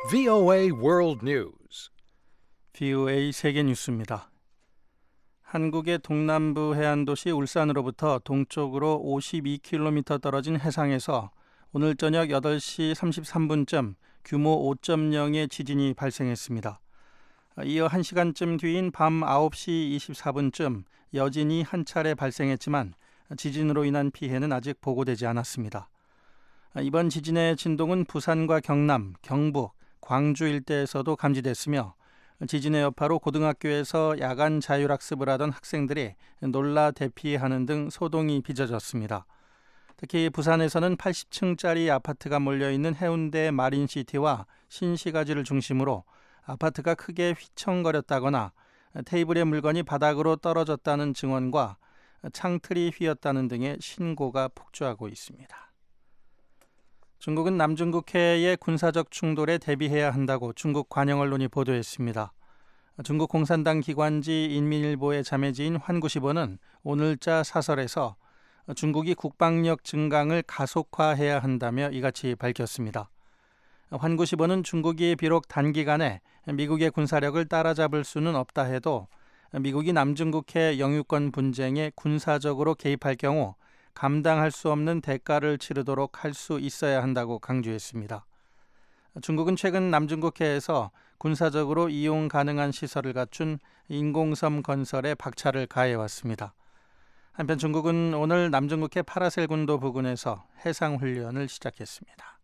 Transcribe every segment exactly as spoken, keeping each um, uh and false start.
브이오에이 World News. 브이오에이 세계 뉴스입니다. 한국의 동남부 해안도시 울산으로부터 동쪽으로 오십이 킬로미터 떨어진 해상에서 오늘 저녁 여덟 시 삼십삼 분쯤 규모 오 점 영의 지진이 발생했습니다. 이어 한 시간쯤 뒤인 밤 아홉 시 이십사 분쯤 여진이 한 차례 발생했지만 지진으로 인한 피해는 아직 보고되지 않았습니다. 이번 지진의 진동은 부산과 경남, 경북, 광주 일대에서도 감지됐으며 지진의 여파로 고등학교에서 야간 자율학습을 하던 학생들이 놀라 대피하는 등 소동이 빚어졌습니다. 특히 부산에서는 팔십 층짜리 아파트가 몰려있는 해운대 마린시티와 신시가지를 중심으로 아파트가 크게 휘청거렸다거나 테이블의 물건이 바닥으로 떨어졌다는 증언과 창틀이 휘었다는 등의 신고가 폭주하고 있습니다. 중국은 남중국해의 군사적 충돌에 대비해야 한다고 중국 관영 언론이 보도했습니다. 중국 공산당 기관지 인민일보의 자매지인 환구시보는 오늘자 사설에서 중국이 국방력 증강을 가속화해야 한다며 이같이 밝혔습니다. 환구시보는 중국이 비록 단기간에 미국의 군사력을 따라잡을 수는 없다 해도 미국이 남중국해 영유권 분쟁에 군사적으로 개입할 경우 감당할 수 없는 대가를 치르도록 할 수 있어야 한다고 강조했습니다. 중국은 최근 남중국해에서 군사적으로 이용 가능한 시설을 갖춘 인공섬 건설에 박차를 가해왔습니다. 한편 중국은 오늘 남중국해 파라셀 군도 부근에서 해상훈련을 시작했습니다.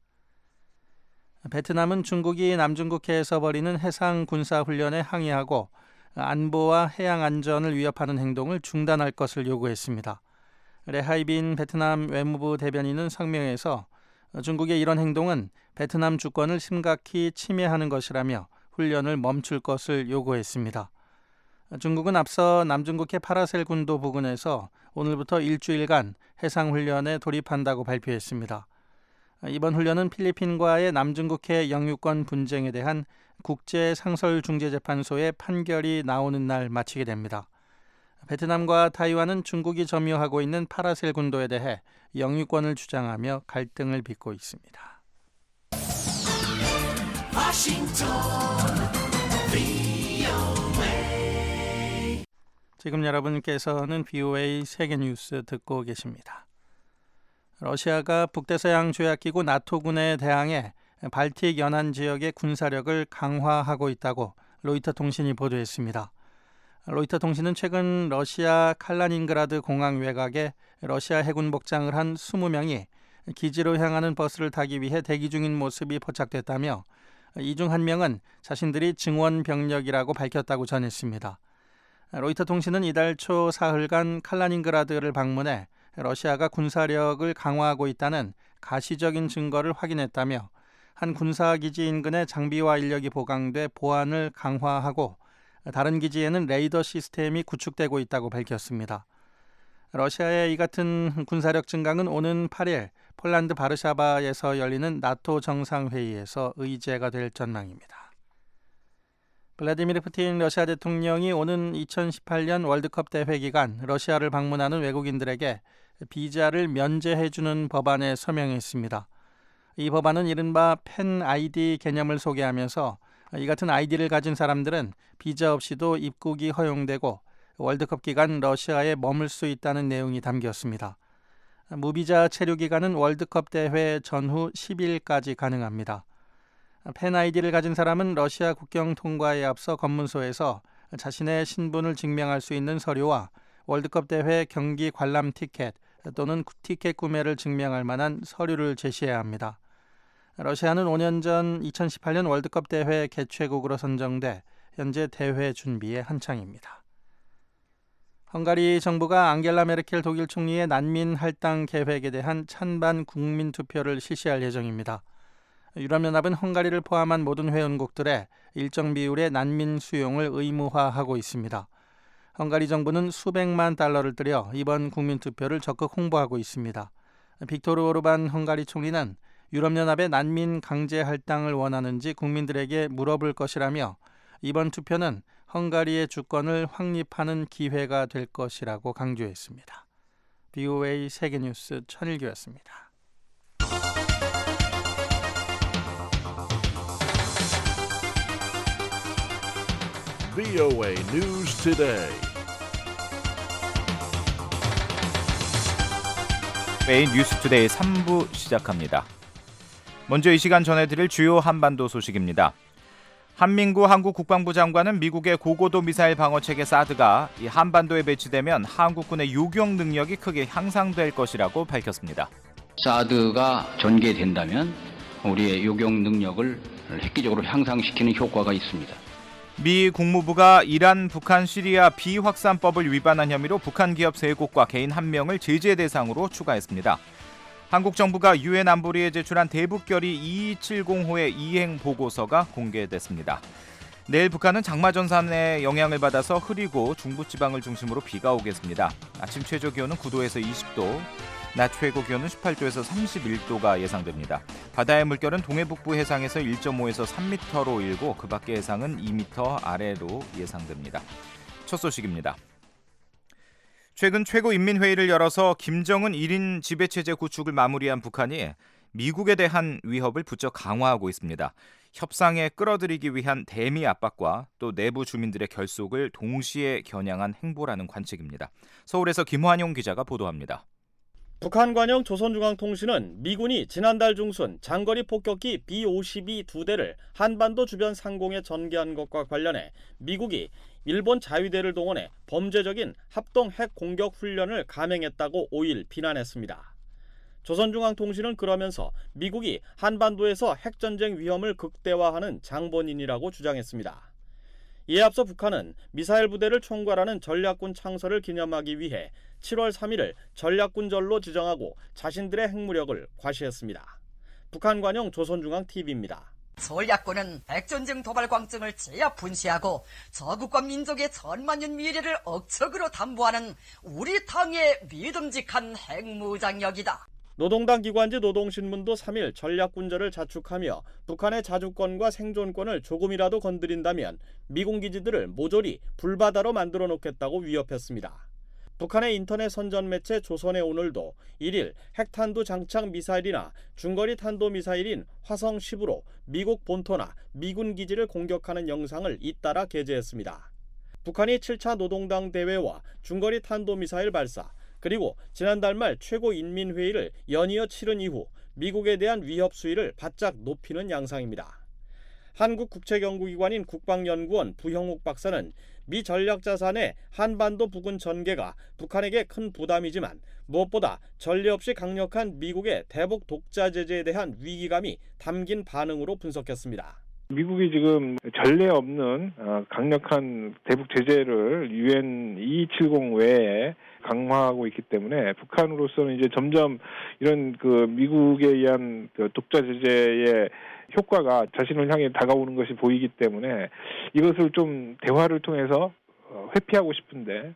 베트남은 중국이 남중국해에서 벌이는 해상 군사훈련에 항의하고 안보와 해양 안전을 위협하는 행동을 중단할 것을 요구했습니다. 레하이빈 베트남 외무부 대변인은 성명에서 중국의 이런 행동은 베트남 주권을 심각히 침해하는 것이라며 훈련을 멈출 것을 요구했습니다. 중국은 앞서 남중국해 파라셀 군도 부근에서 오늘부터 일주일간 해상훈련에 돌입한다고 발표했습니다. 이번 훈련은 필리핀과의 남중국해 영유권 분쟁에 대한 국제상설중재재판소의 판결이 나오는 날 마치게 됩니다. 베트남과 타이완은 중국이 점유하고 있는 파라셀 군도에 대해 영유권을 주장하며 갈등을 빚고 있습니다. 지금 여러분께서는 브이오에이 세계뉴스 듣고 계십니다. 러시아가 북대서양 조약기구 나토군에 대항해 발틱 연안 지역의 군사력을 강화하고 있다고 로이터 통신이 보도했습니다. 로이터 통신은 최근 러시아 칼라닌그라드 공항 외곽에 러시아 해군 복장을 한 이십 명이 기지로 향하는 버스를 타기 위해 대기 중인 모습이 포착됐다며 이 중 한 명은 자신들이 증원 병력이라고 밝혔다고 전했습니다. 로이터 통신은 이달 초 사흘간 칼라닌그라드를 방문해 러시아가 군사력을 강화하고 있다는 가시적인 증거를 확인했다며 한 군사기지 인근에 장비와 인력이 보강돼 보안을 강화하고 다른 기지에는 레이더 시스템이 구축되고 있다고 밝혔습니다. 러시아의 이 같은 군사력 증강은 오는 팔 일 폴란드 바르샤바에서 열리는 나토 정상회의에서 의제가 될 전망입니다. 블라디미르 푸틴 러시아 대통령이 오는 이천십팔 년 월드컵 대회 기간 러시아를 방문하는 외국인들에게 비자를 면제해주는 법안에 서명했습니다. 이 법안은 이른바 팬 아이디 개념을 소개하면서 이 같은 아이디를 가진 사람들은 비자 없이도 입국이 허용되고 월드컵 기간 러시아에 머물 수 있다는 내용이 담겼습니다. 무비자 체류 기간은 월드컵 대회 전후 십 일까지 가능합니다. 팬 아이디를 가진 사람은 러시아 국경 통과에 앞서 검문소에서 자신의 신분을 증명할 수 있는 서류와 월드컵 대회 경기 관람 티켓 또는 티켓 구매를 증명할 만한 서류를 제시해야 합니다. 러시아는 오 년 전 이천십팔 년 월드컵 대회 개최국으로 선정돼 현재 대회 준비에 한창입니다. 헝가리 정부가 앙겔라 메르켈 독일 총리의 난민 할당 계획에 대한 찬반 국민 투표를 실시할 예정입니다. 유럽연합은 헝가리를 포함한 모든 회원국들의 일정 비율의 난민 수용을 의무화하고 있습니다. 헝가리 정부는 수백만 달러를 들여 이번 국민 투표를 적극 홍보하고 있습니다. 빅토르 오르반 헝가리 총리는 유럽연합의 난민 강제 할당을 원하는지 국민들에게 물어볼 것이라며 이번 투표는 헝가리의 주권을 확립하는 기회가 될 것이라고 강조했습니다. 브이오에이 세계뉴스 천일규였습니다. 브이오에이 News Today. 브이오에이 뉴스투데이 삼 부 시작합니다. 먼저 이 시간 전해드릴 주요 한반도 소식입니다. 한민구 한국 국방부 장관은 미국의 고고도 미사일 방어체계 사드가 이 한반도에 배치되면 한국군의 요격 능력이 크게 향상될 것이라고 밝혔습니다. 사드가 전개된다면 우리의 요격 능력을 획기적으로 향상시키는 효과가 있습니다. 미 국무부가 이란, 북한, 시리아 비확산법을 위반한 혐의로 북한 기업 세 곳과 개인 한 명을 제재 대상으로 추가했습니다. 한국 정부가 유엔 안보리에 제출한 대북결의 이이칠공호의 이행 보고서가 공개됐습니다. 내일 북한은 장마전선의 영향을 받아서 흐리고 중부지방을 중심으로 비가 오겠습니다. 아침 최저 기온은 구 도에서 이십 도, 낮 최고 기온은 십팔 도에서 삼십일 도가 예상됩니다. 바다의 물결은 동해북부 해상에서 일 점 오에서 삼 미터로 일고 그 밖의 해상은 이 미터 아래로 예상됩니다. 첫 소식입니다. 최근 최고인민회의를 열어서 김정은 일 인 지배체제 구축을 마무리한 북한이 미국에 대한 위협을 부쩍 강화하고 있습니다. 협상에 끌어들이기 위한 대미 압박과 또 내부 주민들의 결속을 동시에 겨냥한 행보라는 관측입니다. 서울에서 김환용 기자가 보도합니다. 북한 관영 조선중앙통신은 미군이 지난달 중순 장거리 폭격기 비 오십이 두 대를 한반도 주변 상공에 전개한 것과 관련해 미국이 일본 자위대를 동원해 범죄적인 합동 핵 공격 훈련을 감행했다고 오 일 비난했습니다. 조선중앙통신은 그러면서 미국이 한반도에서 핵전쟁 위험을 극대화하는 장본인이라고 주장했습니다. 이에 앞서 북한은 미사일 부대를 총괄하는 전략군 창설을 기념하기 위해 칠월 삼일을 전략군절로 지정하고 자신들의 핵무력을 과시했습니다. 북한 관영 조선중앙티비입니다. 전략군은 핵전쟁 도발 광증을 제압 분시하고 저국과 민족의 천만년 미래를 억척으로 담보하는 우리 당의 믿음직한 핵무장력이다. 노동당 기관지 노동신문도 삼 일 전략군절을 자축하며 북한의 자주권과 생존권을 조금이라도 건드린다면 미군 기지들을 모조리 불바다로 만들어 놓겠다고 위협했습니다. 북한의 인터넷 선전 매체 조선의 오늘도 일 일 핵탄두 장착 미사일이나 중거리 탄도미사일인 화성 십으로 미국 본토나 미군 기지를 공격하는 영상을 잇따라 게재했습니다. 북한이 칠 차 노동당 대회와 중거리 탄도미사일 발사, 그리고 지난달 말 최고인민회의를 연이어 치른 이후 미국에 대한 위협 수위를 바짝 높이는 양상입니다. 한국 국책연구기관인 국방연구원 부형욱 박사는 미 전략자산의 한반도 부근 전개가 북한에게 큰 부담이지만 무엇보다 전례 없이 강력한 미국의 대북 독자 제재에 대한 위기감이 담긴 반응으로 분석했습니다. 미국이 지금 전례 없는 강력한 대북 제재를 유엔 이이칠공 외에 강화하고 있기 때문에 북한으로서는 이제 점점 이런 그 미국에 의한 그 독자 제재의 효과가 자신을 향해 다가오는 것이 보이기 때문에 이것을 좀 대화를 통해서 회피하고 싶은데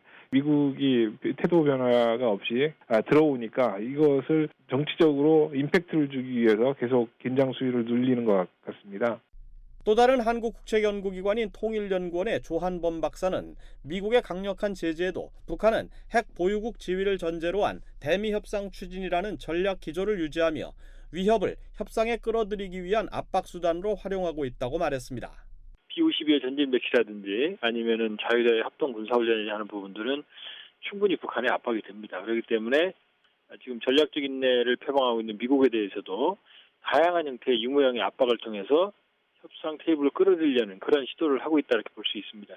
미국이 태도 변화가 없이 들어오니까 이것을 정치적으로 임팩트를 주기 위해서 계속 긴장 수위를 늘리는 것 같습니다. 또 다른 한국 국책연구기관인 통일연구원의 조한범 박사는 미국의 강력한 제재에도 북한은 핵 보유국 지위를 전제로 한 대미 협상 추진이라는 전략 기조를 유지하며 위협을 협상에 끌어들이기 위한 압박 수단으로 활용하고 있다고 말했습니다. 비 오십이의 전진 배치라든지 아니면은 자유대의 합동 군사훈련이나 하는 부분들은 충분히 북한의 압박이 됩니다. 그렇기 때문에 지금 전략적 인내를 표방하고 있는 미국에 대해서도 다양한 형태의 유무형의 압박을 통해서 협상 테이블을 끌어들이려는 그런 시도를 하고 있다 이렇게 볼 수 있습니다.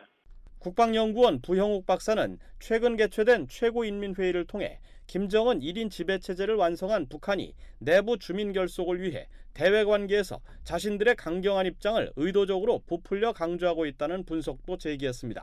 국방연구원 부형욱 박사는 최근 개최된 최고인민회의를 통해 김정은 일 인 지배체제를 완성한 북한이 내부 주민 결속을 위해 대외관계에서 자신들의 강경한 입장을 의도적으로 부풀려 강조하고 있다는 분석도 제기했습니다.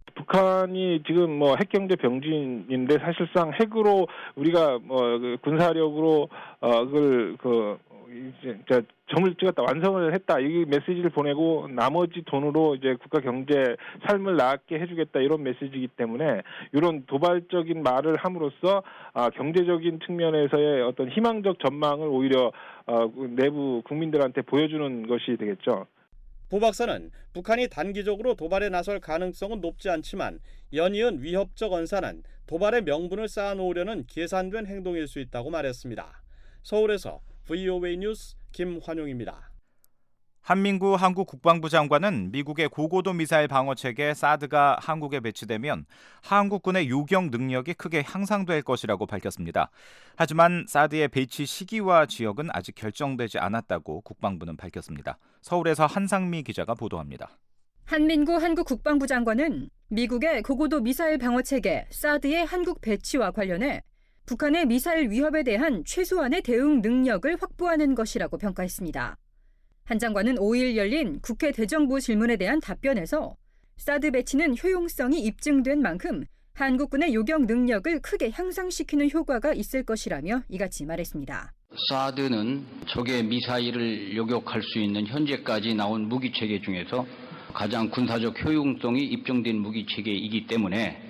북한이 지금 뭐 핵경제 병진인데 사실상 핵으로 우리가 뭐 군사력으로 어 그걸 그 이제 점을 찍었다, 완성을 했다, 이 메시지를 보내고 나머지 돈으로 이제 국가 경제 삶을 나게 해주겠다 이런 메시지이기 때문에 이런 도발적인 말을 함으로써 아, 경제적인 측면에서의 어떤 희망적 전망을 오히려 어, 내부 국민들한테 보여주는 것이 되겠죠. 부 박사는 북한이 단기적으로 도발에 나설 가능성은 높지 않지만 연이은 위협적 언사는 도발의 명분을 쌓아놓으려는 계산된 행동일 수 있다고 말했습니다. 서울에서 브이오에이 뉴스 김환용입니다. 한민구 한국 국방부 장관은 미국의 고고도 미사일 방어 체계 사드가 한국에 배치되면 한국군의 요격 능력이 크게 향상될 것이라고 밝혔습니다. 하지만 사드의 배치 시기와 지역은 아직 결정되지 않았다고 국방부는 밝혔습니다. 서울에서 한상미 기자가 보도합니다. 한민구 한국 국방부 장관은 미국의 고고도 미사일 방어 체계 사드의 한국 배치와 관련해 북한의 미사일 위협에 대한 최소한의 대응 능력을 확보하는 것이라고 평가했습니다. 한 장관은 오일 열린 국회 대정부 질문에 대한 답변에서 사드 배치는 효용성이 입증된 만큼 한국군의 요격 능력을 크게 향상시키는 효과가 있을 것이라며 이같이 말했습니다. 사드는 적의 미사일을 요격할 수 있는 현재까지 나온 무기체계 중에서 가장 군사적 효용성이 입증된 무기체계이기 때문에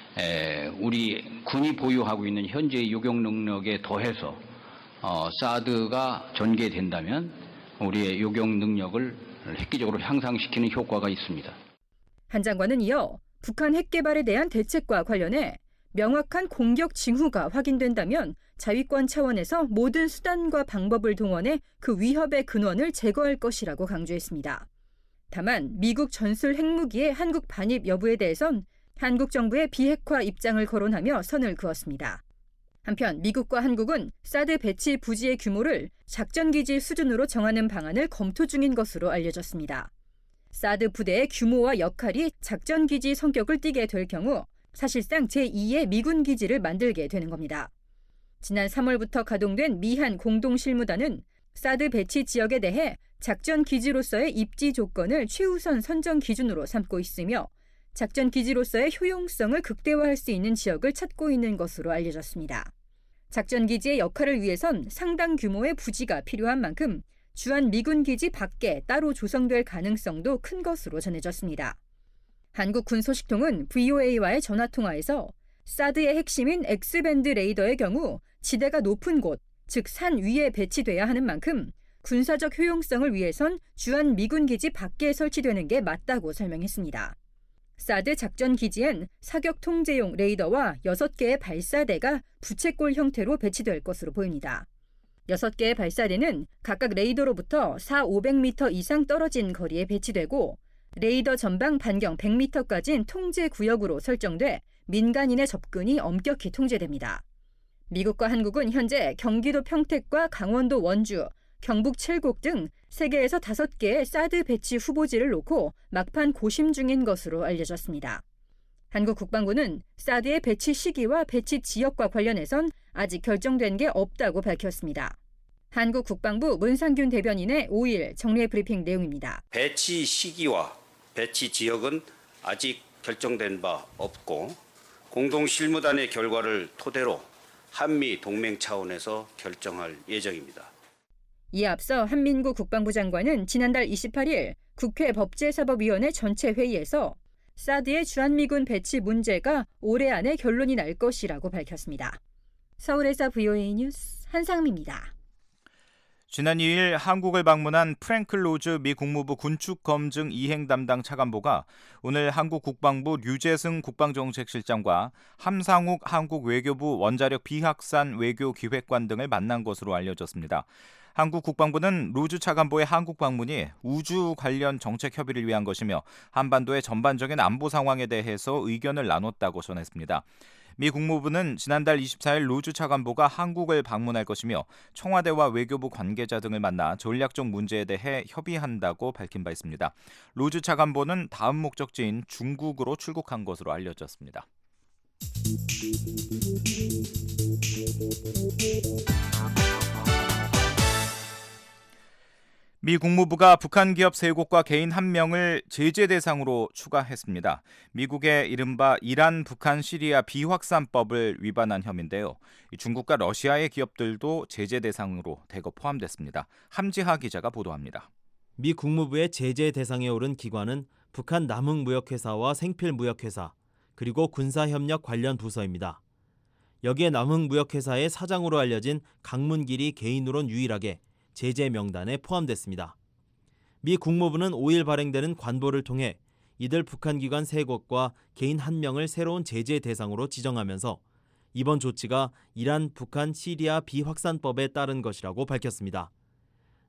우리 군이 보유하고 있는 현재의 요격 능력에 더해서 사드가 전개된다면 우리의 요격 능력을 획기적으로 향상시키는 효과가 있습니다. 한 장관은 이어 북한 핵 개발에 대한 대책과 관련해 명확한 공격 징후가 확인된다면 자위권 차원에서 모든 수단과 방법을 동원해 그 위협의 근원을 제거할 것이라고 강조했습니다. 다만 미국 전술 핵무기의 한국 반입 여부에 대해선 한국 정부의 비핵화 입장을 거론하며 선을 그었습니다. 한편 미국과 한국은 사드 배치 부지의 규모를 작전기지 수준으로 정하는 방안을 검토 중인 것으로 알려졌습니다. 사드 부대의 규모와 역할이 작전기지 성격을 띠게 될 경우 사실상 제이의 미군 기지를 만들게 되는 겁니다. 지난 삼월부터 가동된 미한 공동실무단은 사드 배치 지역에 대해 작전기지로서의 입지 조건을 최우선 선정 기준으로 삼고 있으며 작전기지로서의 효용성을 극대화할 수 있는 지역을 찾고 있는 것으로 알려졌습니다. 작전기지의 역할을 위해선 상당 규모의 부지가 필요한 만큼 주한 미군 기지 밖에 따로 조성될 가능성도 큰 것으로 전해졌습니다. 한국 군소식통은 브이오에이와의 전화통화에서 사드의 핵심인 X밴드 레이더의 경우 지대가 높은 곳, 즉 산 위에 배치돼야 하는 만큼 군사적 효용성을 위해선 주한 미군 기지 밖에 설치되는 게 맞다고 설명했습니다. 사드 작전 기지엔 사격 통제용 레이더와 여섯 개의 발사대가 부채꼴 형태로 배치될 것으로 보입니다. 여섯 개의 발사대는 각각 레이더로부터 사천오백 미터 이상 떨어진 거리에 배치되고 레이더 전방 반경 백 미터까지는 통제 구역으로 설정돼 민간인의 접근이 엄격히 통제됩니다. 미국과 한국은 현재 경기도 평택과 강원도 원주, 경북 칠곡 등 세 개에서 다섯 개의 사드 배치 후보지를 놓고 막판 고심 중인 것으로 알려졌습니다. 한국 국방부는 사드의 배치 시기와 배치 지역과 관련해선 아직 결정된 게 없다고 밝혔습니다. 한국 국방부 문상균 대변인의 오일 정례 브리핑 내용입니다. 배치 시기와 배치 지역은 아직 결정된 바 없고 공동실무단의 결과를 토대로 한미 동맹 차원에서 결정할 예정입니다. 이에 앞서 한민구 국방부 장관은 지난달 이십팔일 국회 법제사법위원회 전체 회의에서 사드의 주한미군 배치 문제가 올해 안에 결론이 날 것이라고 밝혔습니다. 서울에서 브이오에이 뉴스 한상미입니다. 지난 이일 한국을 방문한 프랭클 로즈 미 국무부 군축검증 이행 담당 차관보가 오늘 한국 국방부 류재승 국방정책실장과 함상욱 한국 외교부 원자력 비확산 외교기획관 등을 만난 것으로 알려졌습니다. 한국 국방부는 로즈 차관보의 한국 방문이 우주 관련 정책 협의를 위한 것이며 한반도의 전반적인 안보 상황에 대해서 의견을 나눴다고 전했습니다. 미 국무부는 지난달 이십사일 로즈 차관보가 한국을 방문할 것이며 청와대와 외교부 관계자 등을 만나 전략적 문제에 대해 협의한다고 밝힌 바 있습니다. 로즈 차관보는 다음 목적지인 중국으로 출국한 것으로 알려졌습니다. 미 국무부가 북한 기업 세 곳과 개인 한 명을 제재 대상으로 추가했습니다. 미국의 이른바 이란, 북한, 시리아 비확산법을 위반한 혐의인데요. 중국과 러시아의 기업들도 제재 대상으로 대거 포함됐습니다. 함지하 기자가 보도합니다. 미 국무부의 제재 대상에 오른 기관은 북한 남흥무역회사와 생필무역회사, 그리고 군사협력 관련 부서입니다. 여기에 남흥무역회사의 사장으로 알려진 강문길이 개인으론 유일하게 제재 명단에 포함됐습니다. 미 국무부는 오일 발행되는 관보를 통해 이들 북한 기관 세 곳과 개인 한 명을 새로운 제재 대상으로 지정하면서 이번 조치가 이란, 북한, 시리아 비확산법에 따른 것이라고 밝혔습니다.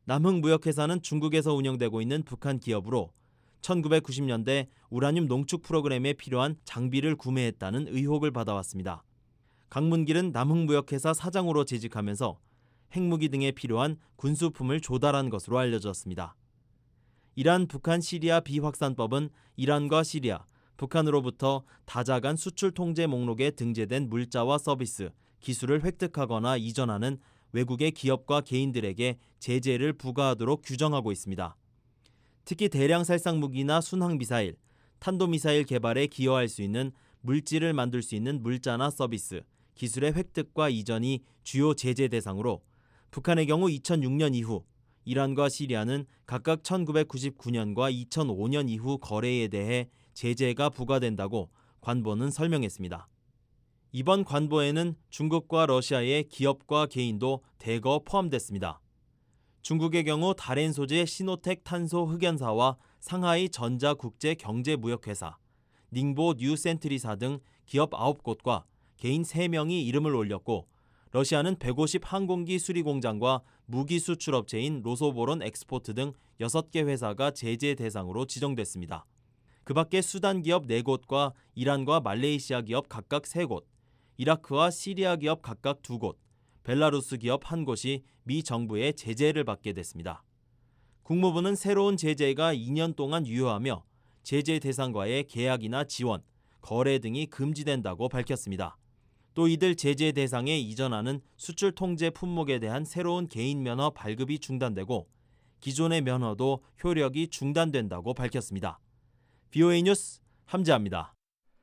남흥무역회사는 중국에서 운영되고 있는 북한 기업으로 천구백구십 년대 우라늄 농축 프로그램에 필요한 장비를 구매했다는 의혹을 받아왔습니다. 강문길은 남흥무역회사 사장으로 재직하면서 핵무기 등에 필요한 군수품을 조달한 것으로 알려졌습니다. 이란 북한 시리아 비확산법은 이란과 시리아, 북한으로부터 다자간 수출 통제 목록에 등재된 물자와 서비스, 기술을 획득하거나 이전하는 외국의 기업과 개인들에게 제재를 부과하도록 규정하고 있습니다. 특히 대량 살상 무기나 순항미사일, 탄도미사일 개발에 기여할 수 있는 물질을 만들 수 있는 물자나 서비스, 기술의 획득과 이전이 주요 제재 대상으로 북한의 경우 이천육 년 이후, 이란과 시리아는 각각 천구백구십구 년과 이천오 년 이후 거래에 대해 제재가 부과된다고 관보는 설명했습니다. 이번 관보에는 중국과 러시아의 기업과 개인도 대거 포함됐습니다. 중국의 경우 다롄 소재 시노텍 탄소 흑연사와 상하이 전자국제경제무역회사, 닝보 뉴센트리사 등 기업 아홉 곳과 개인 세 명이 이름을 올렸고, 러시아는 백오십 항공기 수리공장과 무기 수출업체인 로소보론 엑스포트 등 여섯 개 회사가 제재 대상으로 지정됐습니다. 그 밖에 수단 기업 네 곳과 이란과 말레이시아 기업 각각 세 곳, 이라크와 시리아 기업 각각 두 곳, 벨라루스 기업 한 곳이 미 정부의 제재를 받게 됐습니다. 국무부는 새로운 제재가 이 년 동안 유효하며 제재 대상과의 계약이나 지원, 거래 등이 금지된다고 밝혔습니다. 또 이들 제재 대상에 이전하는 수출 통제 품목에 대한 새로운 개인 면허 발급이 중단되고 기존의 면허도 효력이 중단된다고 밝혔습니다. 비오에이 뉴스 함재합니다.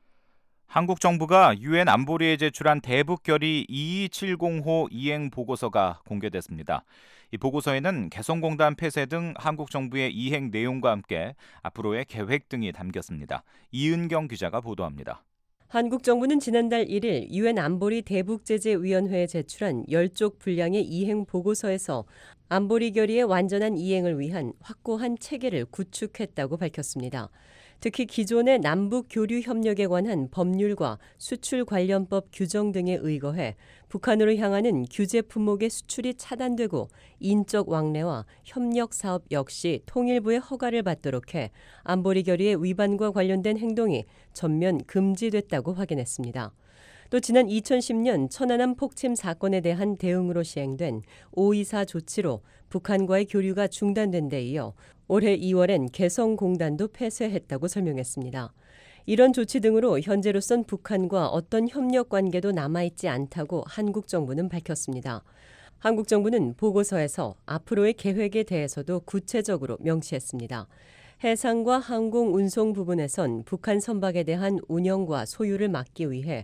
한국 정부가 유엔 안보리에 제출한 대북결의 이이칠공 호 이행 보고서가 공개됐습니다. 이 보고서에는 개성공단 폐쇄 등 한국 정부의 이행 내용과 함께 앞으로의 계획 등이 담겼습니다. 이은경 기자가 보도합니다. 한국 정부는 지난달 일 일 유엔 안보리 대북제재위원회에 제출한 십 쪽 분량의 이행 보고서에서 안보리 결의의 완전한 이행을 위한 확고한 체계를 구축했다고 밝혔습니다. 특히 기존의 남북 교류 협력에 관한 법률과 수출 관련법 규정 등에 의거해 북한으로 향하는 규제 품목의 수출이 차단되고 인적 왕래와 협력 사업 역시 통일부의 허가를 받도록 해 안보리 결의의 위반과 관련된 행동이 전면 금지됐다고 확인했습니다. 또 지난 이천십 년 천안함 폭침 사건에 대한 대응으로 시행된 오이사 조치로 북한과의 교류가 중단된 데 이어 올해 이월엔 개성공단도 폐쇄했다고 설명했습니다. 이런 조치 등으로 현재로선 북한과 어떤 협력 관계도 남아있지 않다고 한국 정부는 밝혔습니다. 한국 정부는 보고서에서 앞으로의 계획에 대해서도 구체적으로 명시했습니다. 해상과 항공 운송 부분에선 북한 선박에 대한 운영과 소유를 막기 위해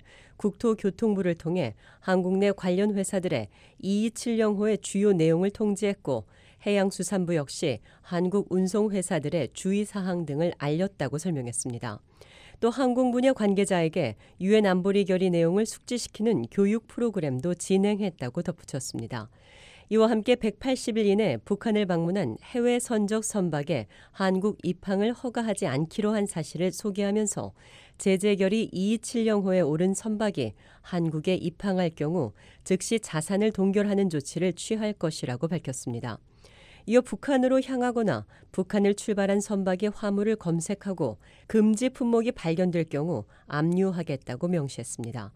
국토교통부를 통해 한국 내 관련 회사들의 이이칠공 호의 주요 내용을 통지했고, 해양수산부 역시 한국 운송회사들의 주의사항 등을 알렸다고 설명했습니다. 또 항공 분야 관계자에게 유엔 안보리 결의 내용을 숙지시키는 교육 프로그램도 진행했다고 덧붙였습니다. 이와 함께 백팔십 일 이내 북한을 방문한 해외 선적 선박에 한국 입항을 허가하지 않기로 한 사실을 소개하면서 제재 결의 이이칠공 호에 오른 선박이 한국에 입항할 경우 즉시 자산을 동결하는 조치를 취할 것이라고 밝혔습니다. 이어 북한으로 향하거나 북한을 출발한 선박의 화물을 검색하고 금지 품목이 발견될 경우 압류하겠다고 명시했습니다.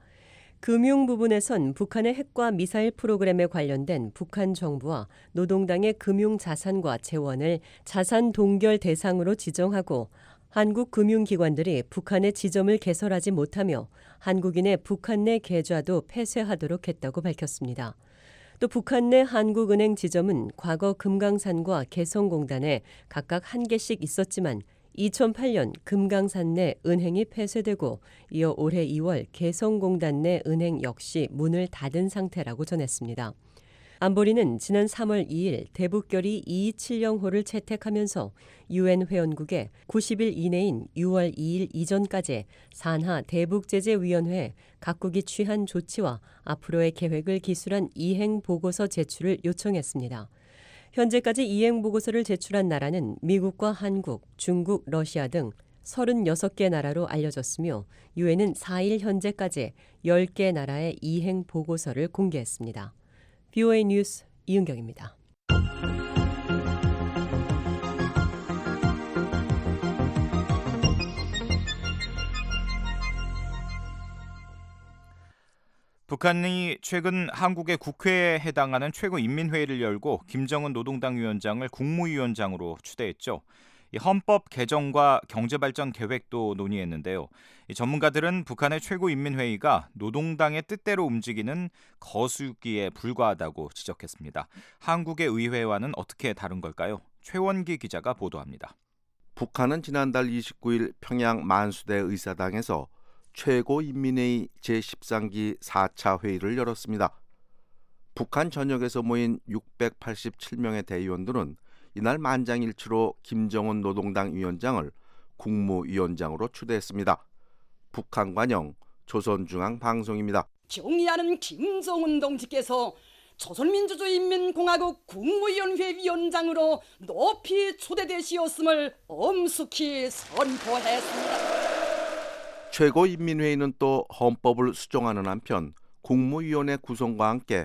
금융 부분에선 북한의 핵과 미사일 프로그램에 관련된 북한 정부와 노동당의 금융 자산과 재원을 자산 동결 대상으로 지정하고, 한국 금융기관들이 북한의 지점을 개설하지 못하며 한국인의 북한 내 계좌도 폐쇄하도록 했다고 밝혔습니다. 또 북한 내 한국은행 지점은 과거 금강산과 개성공단에 각각 한 개씩 있었지만 이천팔 년 금강산 내 은행이 폐쇄되고, 이어 올해 이월 개성공단 내 은행 역시 문을 닫은 상태라고 전했습니다. 안보리는 지난 삼월 이일 대북결의 이이칠공 호를 채택하면서 유엔 회원국에 구십 일 이내인 유월 이일 이전까지 산하 대북제재위원회에 각국이 취한 조치와 앞으로의 계획을 기술한 이행 보고서 제출을 요청했습니다. 현재까지 이행 보고서를 제출한 나라는 미국과 한국, 중국, 러시아 등 서른여섯 개 나라로 알려졌으며, 유엔은 사 일 현재까지 십 개 나라의 이행 보고서를 공개했습니다. 비오에이 뉴스 이은경입니다. 북한이 최근 한국의 국회에 해당하는 최고인민회의를 열고 김정은 노동당 위원장을 국무위원장으로 추대했죠. 이 헌법 개정과 경제발전 계획도 논의했는데요. 이 전문가들은 북한의 최고인민회의가 노동당의 뜻대로 움직이는 거수기에 불과하다고 지적했습니다. 한국의 의회와는 어떻게 다른 걸까요? 최원기 기자가 보도합니다. 북한은 지난달 이십구일 평양 만수대 의사당에서 최고인민회의 제십삼 기 사 차 회의를 열었습니다. 북한 전역에서 모인 육백팔십칠 명의 대의원들은 이날 만장일치로 김정은 노동당 위원장을 국무위원장으로 추대했습니다. 북한 관영 조선중앙방송입니다. 경의하는 김정은 동지께서 조선민주주의인민공화국 국무위원회 위원장으로 높이 초대되시었음을 엄숙히 선포했습니다. 최고인민회의는 또 헌법을 수정하는 한편 국무위원회 구성과 함께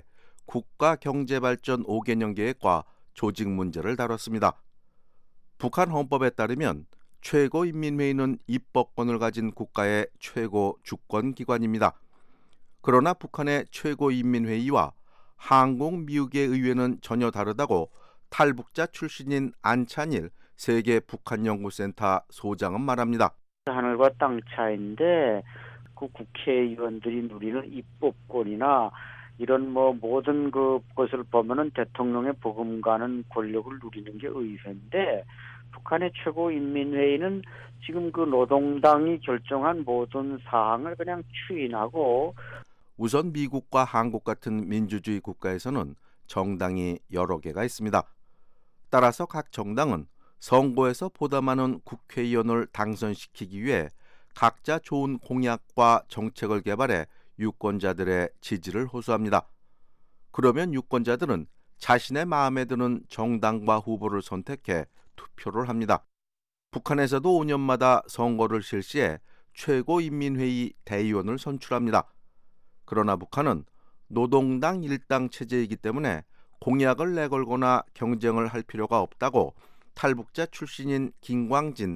국가경제발전 오 개년 계획과 조직 문제를 다뤘습니다. 북한 헌법에 따르면 최고인민회의는 입법권을 가진 국가의 최고 주권기관입니다. 그러나 북한의 최고인민회의와 한국, 미국의 의회는 전혀 다르다고 탈북자 출신인 안찬일 세계 북한연구센터 소장은 말합니다. 하늘과 땅 차이인데 그 국회의원들이 누리는 입법권이나 이런 뭐 모든 그 것을 보면은 대통령의 버금가는 권력을 누리는 게 의회인데 북한의 최고인민회의는 지금 그 노동당이 결정한 모든 사항을 그냥 추인하고 우선 미국과 한국 같은 민주주의 국가에서는 정당이 여러 개가 있습니다. 따라서 각 정당은 선거에서 보다 많은 국회의원을 당선시키기 위해 각자 좋은 공약과 정책을 개발해 유권자들의 지지를 호소합니다. 그러면 유권자들은 자신의 마음에 드는 정당과 후보를 선택해 투표를 합니다. 북한에서도 오 년마다 선거를 실시해 최고인민회의 대의원을 선출합니다. 그러나 북한은 노동당 일당 체제이기 때문에 공약을 내걸거나 경쟁을 할 필요가 없다고 탈북자 출신인 김광진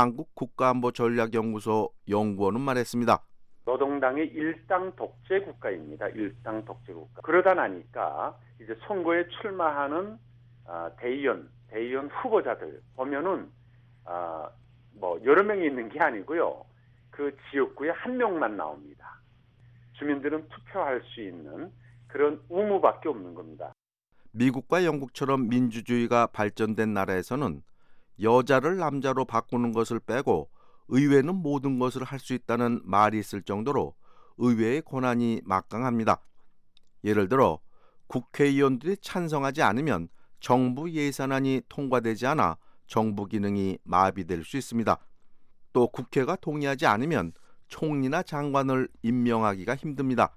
한국국가안보전략연구소 연구원은 말했습니다. 노동당의 일당 독재 국가입니다. 일당 독재 국가. 그러다 나니까 이제 선거에 출마하는 어, 대의원, 대의원 후보자들 보면은 어, 뭐 여러 명이 있는 게 아니고요. 그 지역구에 한 명만 나옵니다. 주민들은 투표할 수 있는 그런 의무밖에 없는 겁니다. 미국과 영국처럼 민주주의가 발전된 나라에서는 여자를 남자로 바꾸는 것을 빼고 의회는 모든 것을 할 수 있다는 말이 있을 정도로 의회의 권한이 막강합니다. 예를 들어 국회의원들이 찬성하지 않으면 정부 예산안이 통과되지 않아 정부 기능이 마비될 수 있습니다. 또 국회가 동의하지 않으면 총리나 장관을 임명하기가 힘듭니다.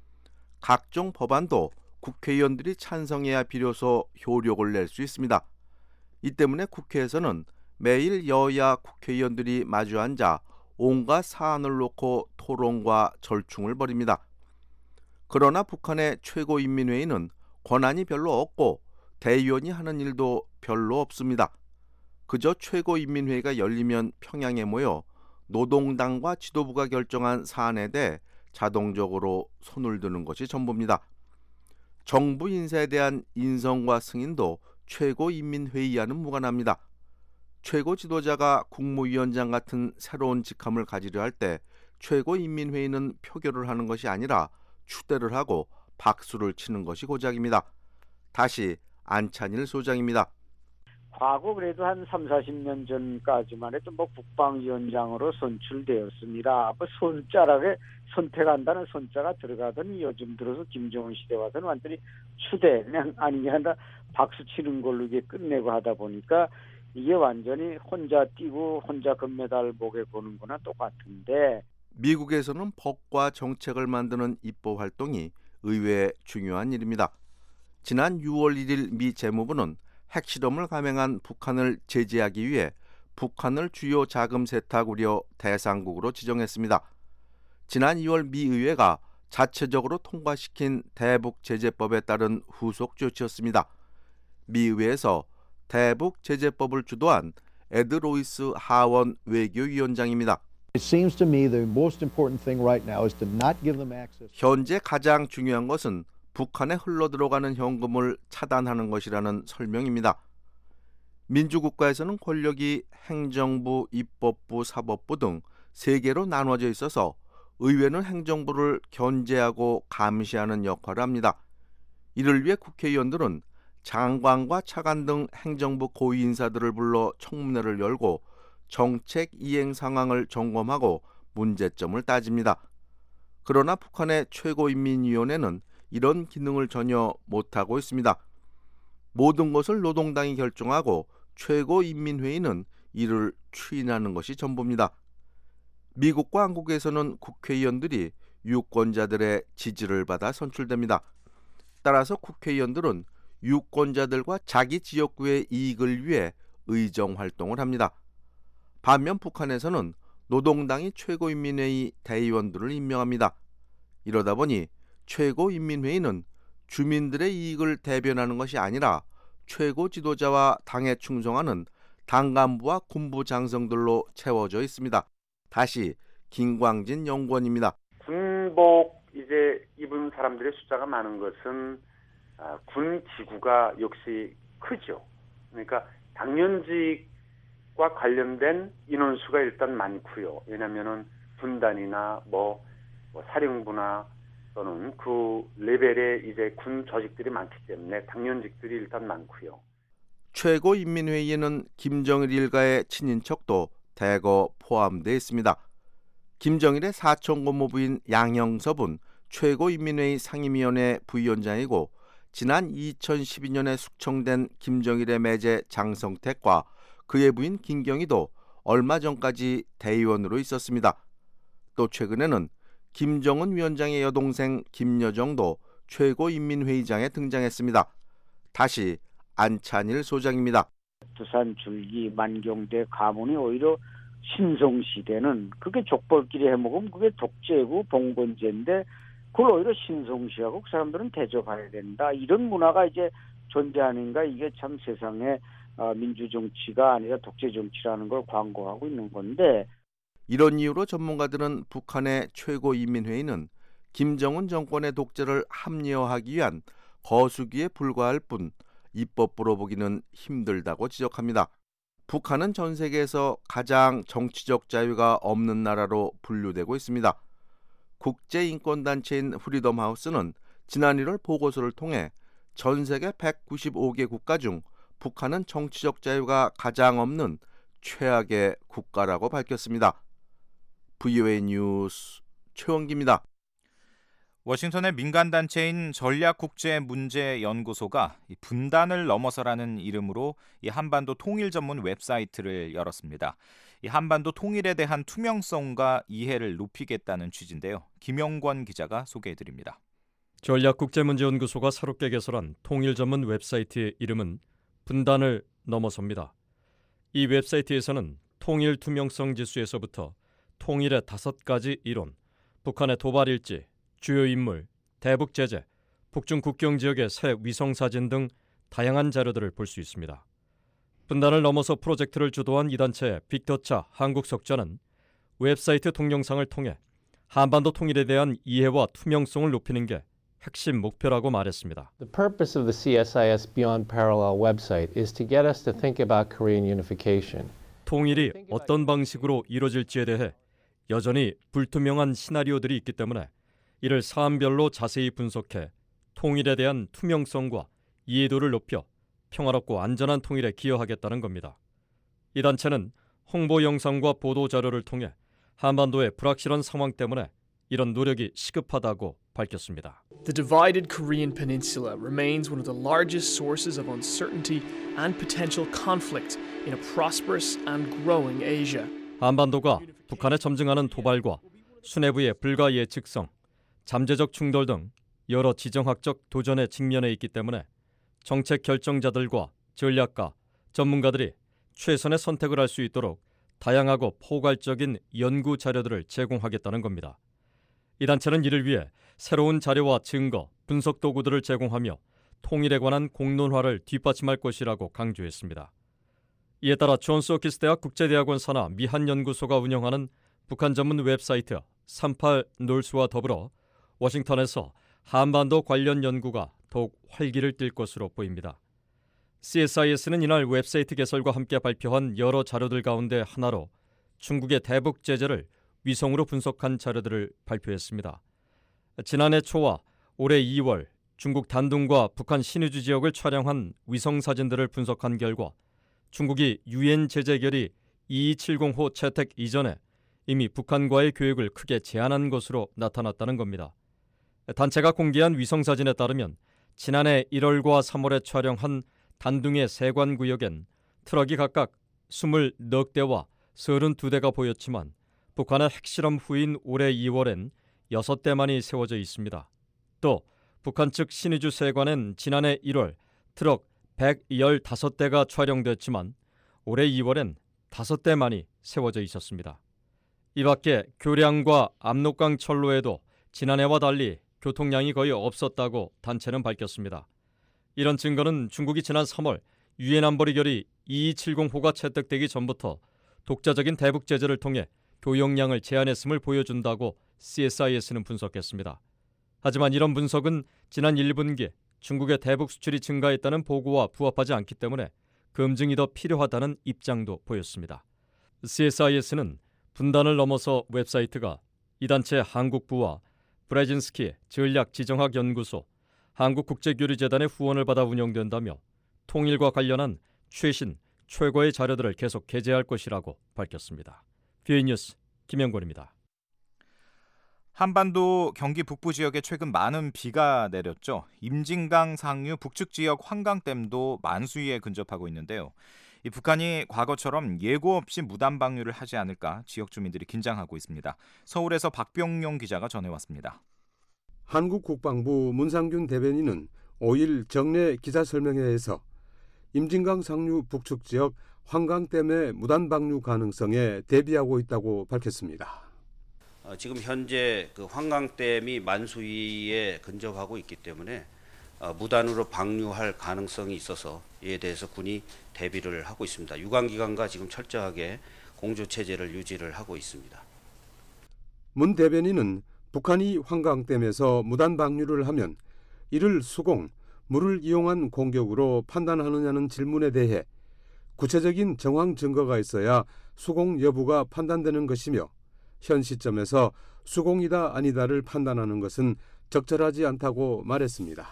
각종 법안도 국회의원들이 찬성해야 비로소 효력을 낼 수 있습니다. 이 때문에 국회에서는 매일 여야 국회의원들이 마주 앉아 온갖 사안을 놓고 토론과 절충을 벌입니다. 그러나 북한의 최고인민회의는 권한이 별로 없고 대의원이 하는 일도 별로 없습니다. 그저 최고인민회의가 열리면 평양에 모여 노동당과 지도부가 결정한 사안에 대해 자동적으로 손을 드는 것이 전부입니다. 정부 인사에 대한 인선과 승인도 최고인민회의와는 무관합니다. 최고 지도자가 국무위원장 같은 새로운 직함을 가지려 할 때 최고인민회의는 표결을 하는 것이 아니라 추대를 하고 박수를 치는 것이 고작입니다. 다시 안찬일 소장입니다. 과거 그래도 한 삼사십 년 전까지만 해도 뭐 국방위원장으로 선출되었습니다. 뭐 손자락에 선택한다는 손자가 들어가더니 요즘 들어서 김정은 시대 와서는 완전히 추대 그냥 아니게 한다 박수 치는 걸로 이게 끝내고 하다 보니까 이게 완전히 혼자 뛰고 혼자 금메달 목에 거는 거나 똑같은데 미국에서는 법과 정책을 만드는 입법 활동이 의외의 중요한 일입니다. 지난 유월 일일 미 재무부는 핵실험을 감행한 북한을 제재하기 위해 북한을 주요 자금 세탁 우려 대상국으로 지정했습니다. 지난 이월 미 의회가 자체적으로 통과시킨 대북 제재법에 따른 후속 조치였습니다. 미 의회에서 대북 제재법을 주도한 에드 로이스 하원 외교위원장입니다. 현재 가장 중요한 것은 북한에 흘러들어가는 현금을 차단하는 것이라는 설명입니다. 민주국가에서는 권력이 행정부, 입법부, 사법부 등 세 개로 나눠져 있어서 의회는 행정부를 견제하고 감시하는 역할을 합니다. 이를 위해 국회의원들은 장관과 차관 등 행정부 고위 인사들을 불러 청문회를 열고 정책 이행 상황을 점검하고 문제점을 따집니다. 그러나 북한의 최고인민위원회는 이런 기능을 전혀 못하고 있습니다. 모든 것을 노동당이 결정하고 최고인민회의는 이를 추인하는 것이 전부입니다. 미국과 한국에서는 국회의원들이 유권자들의 지지를 받아 선출됩니다. 따라서 국회의원들은 유권자들과 자기 지역구의 이익을 위해 의정 활동을 합니다. 반면 북한에서는 노동당이 최고인민회의 대의원들을 임명합니다. 이러다 보니 최고인민회의는 주민들의 이익을 대변하는 것이 아니라 최고 지도자와 당에 충성하는 당 간부와 군부 장성들로 채워져 있습니다. 다시 김광진 연구원입니다. 군복 이제 입은 사람들의 숫자가 많은 것은 아, 군 지구가 역시 크죠. 그러니까 당연직과 관련된 인원수가 일단 많고요. 왜냐하면은 군단이나 뭐, 뭐 사령부나 또는 그 레벨의 이제 군 조직들이 많기 때문에 당연직들이 일단 많고요. 최고인민회의에는 김정일 일가의 친인척도 대거 포함되어 있습니다. 김정일의 사촌 고모부인 양형섭은 최고인민회의 상임위원회 부위원장이고 지난 이천십이 년에 숙청된 김정일의 매제 장성택과 그의 부인 김경희도 얼마 전까지 대의원으로 있었습니다. 또 최근에는 김정은 위원장의 여동생 김여정도 최고인민회의장에 등장했습니다. 다시 안찬일 소장입니다. 두산 줄기 만경대 가문이 오히려 신성시대는 그게 족벌끼리 해먹으면 그게 독재고 봉건제인데 그걸 오히려 신성시하고 그 사람들은 대접해야 된다. 이런 문화가 이제 존재하는가 이게 참 세상에 민주정치가 아니라 독재정치라는 걸 광고하고 있는 건데 이런 이유로 전문가들은 북한의 최고인민회의는 김정은 정권의 독재를 합리화하기 위한 거수기에 불과할 뿐 입법부로 보기는 힘들다고 지적합니다. 북한은 전 세계에서 가장 정치적 자유가 없는 나라로 분류되고 있습니다. 국제인권단체인 프리덤 하우스는 지난 일월 보고서를 통해 전 세계 백구십오 개 국가 중 북한은 정치적 자유가 가장 없는 최악의 국가라고 밝혔습니다. 브이오에이 뉴스 최원기입니다. 워싱턴의 민간단체인 전략국제문제연구소가 분단을 넘어서라는 이름으로 이 한반도 통일 전문 웹사이트를 열었습니다. 이 한반도 통일에 대한 투명성과 이해를 높이겠다는 취지인데요. 김영권 기자가 소개해드립니다. 전략국제문제연구소가 새롭게 개설한 통일 전문 웹사이트의 이름은 분단을 넘어섭니다. 이 웹사이트에서는 통일 투명성 지수에서부터 통일의 다섯 가지 이론, 북한의 도발일지, 주요 인물, 대북 제재, 북중 국경 지역의 새 위성사진 등 다양한 자료들을 볼 수 있습니다. 분단을 넘어서 프로젝트를 주도한 이 단체의 빅터차 한국석자는 웹사이트 동영상을 통해 한반도 통일에 대한 이해와 투명성을 높이는 게 핵심 목표라고 말했습니다. The purpose of the 씨 에스 아이 에스 Beyond Parallel website is to get us to think about Korean unification. 통일이 어떤 방식으로 이루어질지에 대해 여전히 불투명한 시나리오들이 있기 때문에 이를 사안별로 자세히 분석해 통일에 대한 투명성과 이해도를 높여 평화롭고 안전한 통일에 기여하겠다는 겁니다. 이 단체는 홍보 영상과 보도 자료를 통해 한반도의 불확실한 상황 때문에 이런 노력이 시급하다고 밝혔습니다. The divided Korean peninsula remains one of the largest sources of uncertainty and potential conflict in a prosperous and growing Asia. 한반도가 북한에 점증하는 도발과 수뇌부의 불가 예측성, 잠재적 충돌 등 여러 지정학적 도전에 직면해 있기 때문에 정책 결정자들과 전략가, 전문가들이 최선의 선택을 할 수 있도록 다양하고 포괄적인 연구 자료들을 제공하겠다는 겁니다. 이 단체는 이를 위해 새로운 자료와 증거, 분석 도구들을 제공하며 통일에 관한 공론화를 뒷받침할 것이라고 강조했습니다. 이에 따라 존스 홉킨스 대학 국제대학원 산하 미한연구소가 운영하는 북한 전문 웹사이트 삼십팔 놀스와 더불어 워싱턴에서 한반도 관련 연구가 더욱 활기를 띨 것으로 보입니다. 씨에스아이에스는 이날 웹사이트 개설과 함께 발표한 여러 자료들 가운데 하나로 중국의 대북 제재를 위성으로 분석한 자료들을 발표했습니다. 지난해 초와 올해 이월 중국 단둥과 북한 신의주 지역을 촬영한 위성 사진들을 분석한 결과 중국이 유엔 제재 결의 이이칠공호 채택 이전에 이미 북한과의 교역을 크게 제한한 것으로 나타났다는 겁니다. 단체가 공개한 위성 사진에 따르면 지난해 일월과 삼월에 촬영한 단둥의 세관구역엔 트럭이 각각 이십사 대와 삼십이 대가 보였지만 북한의 핵실험 후인 올해 이월엔 여섯 대만이 세워져 있습니다. 또 북한 측 신의주 세관엔 지난해 일월 트럭 백십오 대가 촬영됐지만 올해 이월엔 다섯 대만이 세워져 있었습니다. 이 밖에 교량과 압록강 철로에도 지난해와 달리 교통량이 거의 없었다고 단체는 밝혔습니다. 이런 증거는 중국이 지난 삼월 유엔 안보리 결의 이이칠공호가 채택되기 전부터 독자적인 대북 제재를 통해 교역량을 제한했음을 보여준다고 씨에스아이에스는 분석했습니다. 하지만 이런 분석은 지난 일 분기 중국의 대북 수출이 증가했다는 보고와 부합하지 않기 때문에 검증이 더 필요하다는 입장도 보였습니다. 씨에스아이에스는 분단을 넘어서 웹사이트가 이 단체 한국부와 브레진스키 전략지정학연구소, 한국국제교류재단의 후원을 받아 운영된다며 통일과 관련한 최신, 최고의 자료들을 계속 게재할 것이라고 밝혔습니다. 비오이 뉴스 김영권입니다. 한반도 경기 북부 지역에 최근 많은 비가 내렸죠. 임진강 상류 북측 지역 환강댐도 만수위에 근접하고 있는데요. 이 북한이 과거처럼 예고 없이 무단 방류를 하지 않을까 지역 주민들이 긴장하고 있습니다. 서울에서 박병용 기자가 전해왔습니다. 한국 국방부 문상균 대변인은 오일 정례 기자 설명회에서 임진강 상류 북측 지역 환강댐의 무단 방류 가능성에 대비하고 있다고 밝혔습니다. 어, 지금 현재 그 환강댐이 만수위에 근접하고 있기 때문에 어, 무단으로 방류할 가능성이 있어서 이에 대해서 군이 대비를 하고 있습니다. 유관기관과 지금 철저하게 공조체제를 유지를 하고 있습니다. 문 대변인은 북한이 환강댐에서 무단 방류를 하면 이를 수공, 물을 이용한 공격으로 판단하느냐는 질문에 대해 구체적인 정황 증거가 있어야 수공 여부가 판단되는 것이며 현 시점에서 수공이다 아니다를 판단하는 것은 적절하지 않다고 말했습니다.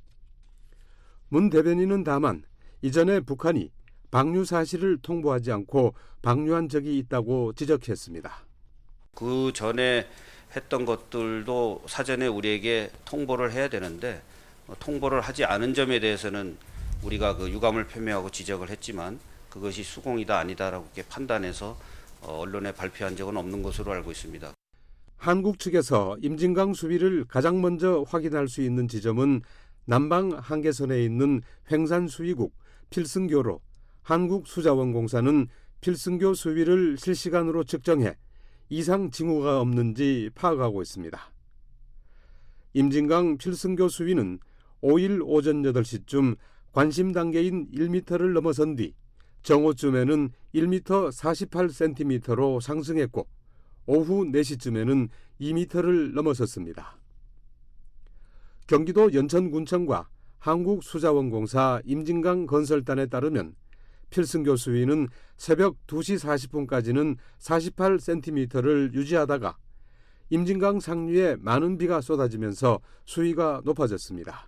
문 대변인은 다만 이전에 북한이 방류 사실을 통보하지 않고 방류한 적이 있다고 지적했습니다. 그 전에 했던 것들도 사전에 우리에게 통보를 해야 되는데 통보를 하지 않은 점에 대해서는 우리가 그 유감을 표명하고 지적을 했지만 그것이 수공이다 아니다라고 이렇게 판단해서 언론에 발표한 적은 없는 것으로 알고 있습니다. 한국 측에서 임진강 수위를 가장 먼저 확인할 수 있는 지점은 남방 한계선에 있는 횡산 수위국 필승교로 한국수자원공사는 필승교 수위를 실시간으로 측정해 이상 징후가 없는지 파악하고 있습니다. 임진강 필승교 수위는 오일 오전 여덟 시쯤 관심 단계인 일 미터를 넘어선 뒤 정오쯤에는 일 미터 사십팔 센티미터로 상승했고 오후 네 시쯤에는 이 미터를 넘어섰습니다. 경기도 연천군청과 한국수자원공사 임진강 건설단에 따르면 필승교 수위는 새벽 두 시 사십 분까지는 사십팔 센티미터를 유지하다가 임진강 상류에 많은 비가 쏟아지면서 수위가 높아졌습니다.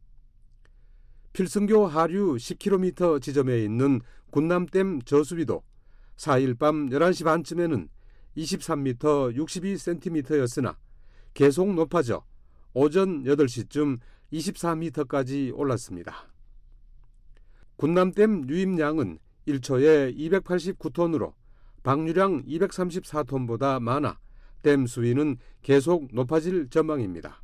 필승교 하류 십 킬로미터 지점에 있는 군남댐 저수비도 사 일 밤 열한 시 반쯤에는 이십삼 미터 육십이 센티미터였으나 계속 높아져 오전 여덟 시쯤 이십사 미터까지 올랐습니다. 군남댐 유입량은 일 초에 이백팔십구 톤으로 방류량 이백삼십사 톤보다 많아 댐 수위는 계속 높아질 전망입니다.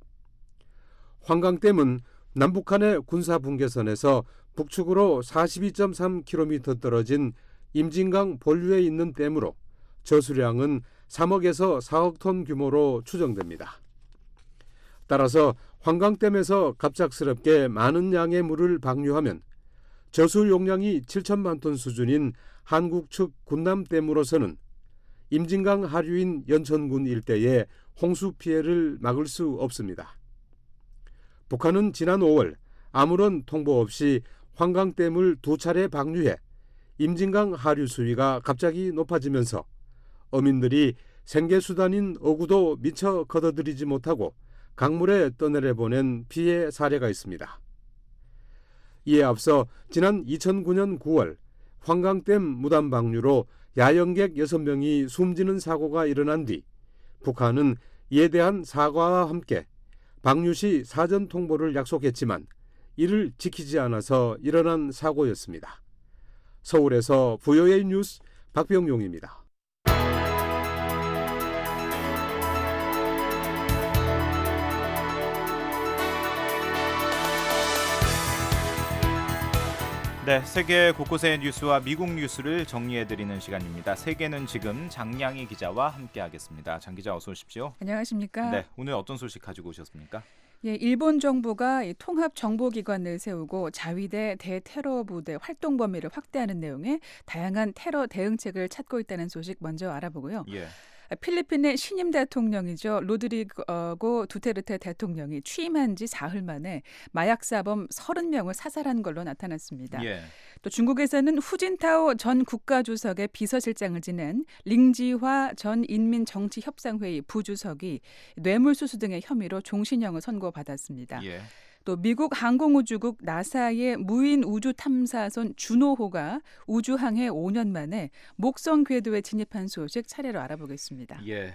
환강댐은 남북한의 군사분계선에서 북측으로 사십이 점 삼 킬로미터 떨어진 임진강 본류에 있는 댐으로 저수량은 삼억에서 사억 톤 규모로 추정됩니다. 따라서 환강댐에서 갑작스럽게 많은 양의 물을 방류하면 저수 용량이 칠천만 톤 수준인 한국 측 군남댐으로서는 임진강 하류인 연천군 일대의 홍수 피해를 막을 수 없습니다. 북한은 지난 오월 아무런 통보 없이 환강댐을 두 차례 방류해 임진강 하류 수위가 갑자기 높아지면서 어민들이 생계수단인 어구도 미처 걷어들이지 못하고 강물에 떠내려보낸 피해 사례가 있습니다. 이에 앞서 지난 이천구 년 구월 환강댐 무단 방류로 야영객 여섯 명이 숨지는 사고가 일어난 뒤 북한은 이에 대한 사과와 함께 방류 시 사전 통보를 약속했지만 이를 지키지 않아서 일어난 사고였습니다. 서울에서 브이오에이 뉴스 박병용입니다. 네, 세계 곳곳의 뉴스와 미국 뉴스를 정리해드리는 시간입니다. 세계는 지금 장량희 기자와 함께하겠습니다. 장 기자 어서 오십시오. 안녕하십니까. 네, 오늘 어떤 소식 가지고 오셨습니까? 예, 일본 정부가 통합 정보기관을 세우고 자위대 대테러 부대 활동 범위를 확대하는 내용의 다양한 테러 대응책을 찾고 있다는 소식 먼저 알아보고요. 예. 필리핀의 신임 대통령이죠. 로드리고 두테르테 대통령이 취임한 지 사흘 만에 마약사범 서른 명을 사살한 걸로 나타났습니다. 예. 또 중국에서는 후진타오 전 국가주석의 비서실장을 지낸 링지화 전 인민정치협상회의 부주석이 뇌물수수 등의 혐의로 종신형을 선고받았습니다. 예. 또 미국 항공우주국 나사의 무인 우주 탐사선 주노호가 우주항해 오 년 만에 목성 궤도에 진입한 소식 차례로 알아보겠습니다. 예,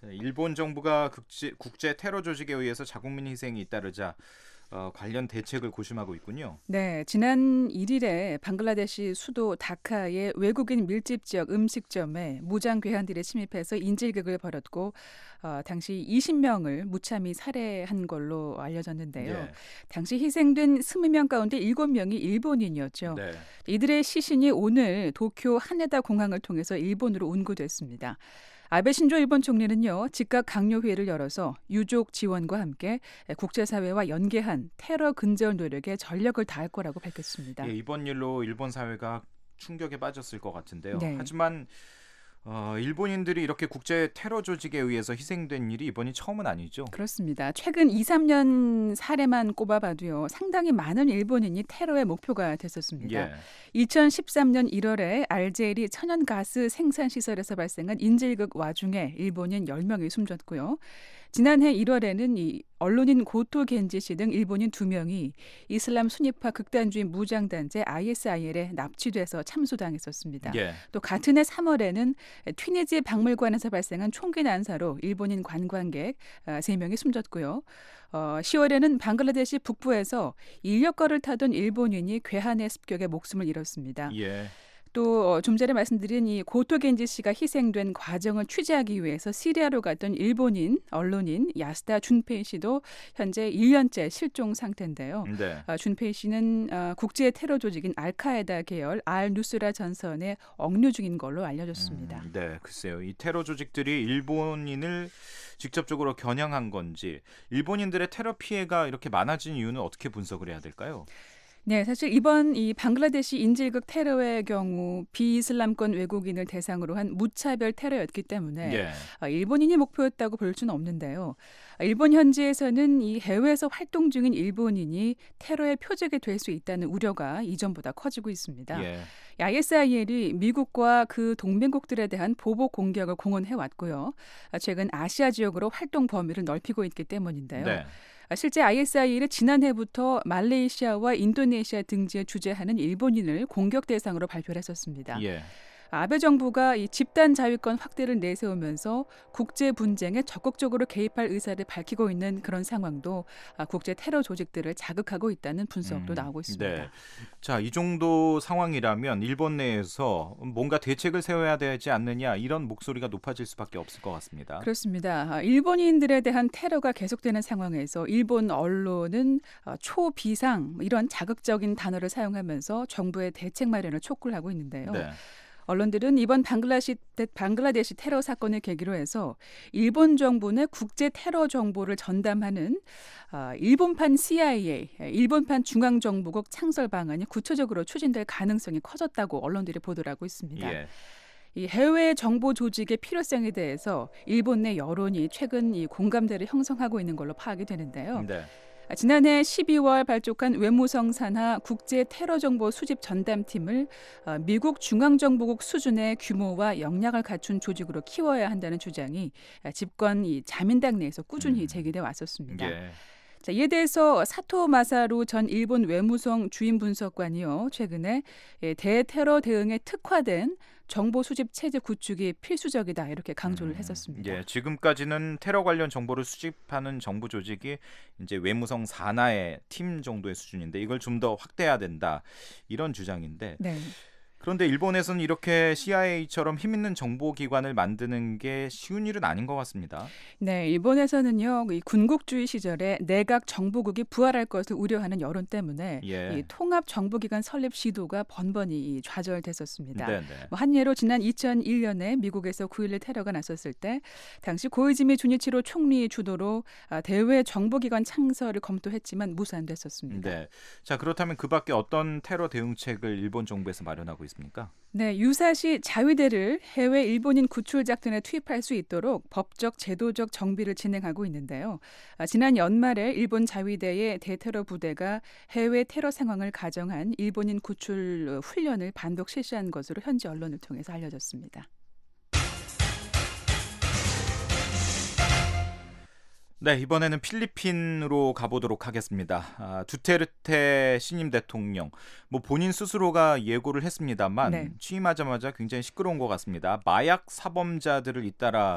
일본 정부가 국제, 국제 테러 조직에 의해서 자국민 희생이 잇따르자 어, 관련 대책을 고심하고 있군요. 네, 지난 일 일에 방글라데시 수도 다카의 외국인 밀집 지역 음식점에 무장 괴한들이 침입해서 인질극을 벌였고 어, 당시 이십 명을 무참히 살해한 걸로 알려졌는데요. 예. 당시 희생된 이십 명 가운데 일곱 명이 일본인이었죠. 네. 이들의 시신이 오늘 도쿄 하네다 공항을 통해서 일본으로 운구됐습니다. 아베 신조 일본 총리는요, 즉각 강요회의를 열어서 유족 지원과 함께 국제사회와 연계한 테러 근절 노력에 전력을 다할 거라고 밝혔습니다. 예, 이번 일로 일본 사회가 충격에 빠졌을 것 같은데요. 네. 하지만 어, 일본인들이 이렇게 국제 테러 조직에 의해서 희생된 일이 이번이 처음은 아니죠? 그렇습니다. 최근 이, 삼 년 사례만 꼽아봐도요, 상당히 많은 일본인이 테러의 목표가 됐었습니다. 예. 이천십삼 년 일월에 알제리 천연가스 생산시설에서 발생한 인질극 와중에 일본인 열 명이 숨졌고요. 지난해 일월에는 이 언론인 고토 겐지 씨 등 일본인 두 명이 이슬람 순위파 극단주의 무장단체 아이에스아이엘에 납치돼서 참수당했었습니다. 예. 또 같은 해 삼월에는 튀니지 박물관에서 발생한 총기 난사로 일본인 관광객 세 명이 숨졌고요. 어, 시월에는 방글라데시 북부에서 인력거를 타던 일본인이 괴한의 습격에 목숨을 잃었습니다. 예. 또 좀 전에 말씀드린 이 고토 겐지 씨가 희생된 과정을 취재하기 위해서 시리아로 갔던 일본인 언론인 야스다 준페이 씨도 현재 일 년째 실종 상태인데요. 네. 어, 준페이 씨는 어, 국제 테러 조직인 알카에다 계열 알 누스라 전선에 억류 중인 걸로 알려졌습니다. 음, 네, 글쎄요. 이 테러 조직들이 일본인을 직접적으로 겨냥한 건지, 일본인들의 테러 피해가 이렇게 많아진 이유는 어떻게 분석을 해야 될까요? 네, 사실 이번 이 방글라데시 인질극 테러의 경우 비이슬람권 외국인을 대상으로 한 무차별 테러였기 때문에 예. 일본인이 목표였다고 볼 수는 없는데요. 일본 현지에서는 이 해외에서 활동 중인 일본인이 테러의 표적이 될 수 있다는 우려가 이전보다 커지고 있습니다. 예. 아이에스아이엘이 미국과 그 동맹국들에 대한 보복 공격을 공언해왔고요. 최근 아시아 지역으로 활동 범위를 넓히고 있기 때문인데요. 네. 실제 아이에스아이엘이 지난해부터 말레이시아와 인도네시아 등지에 주재하는 일본인을 공격 대상으로 발표를 했었습니다. 예. 아베 정부가 이 집단 자위권 확대를 내세우면서 국제 분쟁에 적극적으로 개입할 의사를 밝히고 있는 그런 상황도 국제 테러 조직들을 자극하고 있다는 분석도 음, 나오고 있습니다. 네. 자, 이 정도 상황이라면 일본 내에서 뭔가 대책을 세워야 되지 않느냐, 이런 목소리가 높아질 수밖에 없을 것 같습니다. 그렇습니다. 일본인들에 대한 테러가 계속되는 상황에서 일본 언론은 초비상 이런 자극적인 단어를 사용하면서 정부의 대책 마련을 촉구를 하고 있는데요. 네. 언론들은 이번 방글라시, 방글라데시 테러 사건을 계기로 해서 일본 정부 내 국제 테러 정보를 전담하는 일본판 씨아이에이, 일본판 중앙정보국 창설 방안이 구체적으로 추진될 가능성이 커졌다고 언론들이 보도를 하고 있습니다. 예. 이 해외 정보 조직의 필요성에 대해서 일본 내 여론이 최근 이 공감대를 형성하고 있는 걸로 파악이 되는데요. 네. 지난해 십이월 발족한 외무성 산하 국제 테러 정보 수집 전담팀을 미국 중앙정보국 수준의 규모와 역량을 갖춘 조직으로 키워야 한다는 주장이 집권 이 자민당 내에서 꾸준히 제기돼 왔었습니다. 예. 자, 이에 대해서 사토 마사루 전 일본 외무성 주임 분석관이요, 최근에 대테러 대응에 특화된 정보 수집 체제 구축이 필수적이다 이렇게 강조를 했었습니다. 예, 지금까지는 테러 관련 정보를 수집하는 정부 조직이 이제 외무성 산하의 팀 정도의 수준인데 이걸 좀 더 확대해야 된다 이런 주장인데. 네. 그런데 일본에서는 이렇게 씨아이에이처럼 힘있는 정보기관을 만드는 게 쉬운 일은 아닌 것 같습니다. 네, 일본에서는요, 이 군국주의 시절에 내각 정보국이 부활할 것을 우려하는 여론 때문에 예. 이 통합 정보기관 설립 시도가 번번이 좌절됐었습니다. 네네. 뭐 한 예로 지난 이천일 년에 미국에서 구일일 테러가 났었을 때 당시 고이즈미 주니치로 총리 주도로 대외 정보기관 창설을 검토했지만 무산됐었습니다. 네. 자, 그렇다면 그밖에 어떤 테러 대응책을 일본 정부에서 마련하고 있습니까? 네, 유사시 자위대를 해외 일본인 구출 작전에 투입할 수 있도록 법적 제도적 정비를 진행하고 있는데요. 아, 지난 연말에 일본 자위대의 대테러 부대가 해외 테러 상황을 가정한 일본인 구출 훈련을 반복 실시한 것으로 현지 언론을 통해서 알려졌습니다. 네, 이번에는 필리핀으로 가보도록 하겠습니다. 아, 두테르테 신임 대통령, 뭐 본인 스스로가 예고를 했습니다만 네. 취임하자마자 굉장히 시끄러운 것 같습니다. 마약 사범자들을 잇따라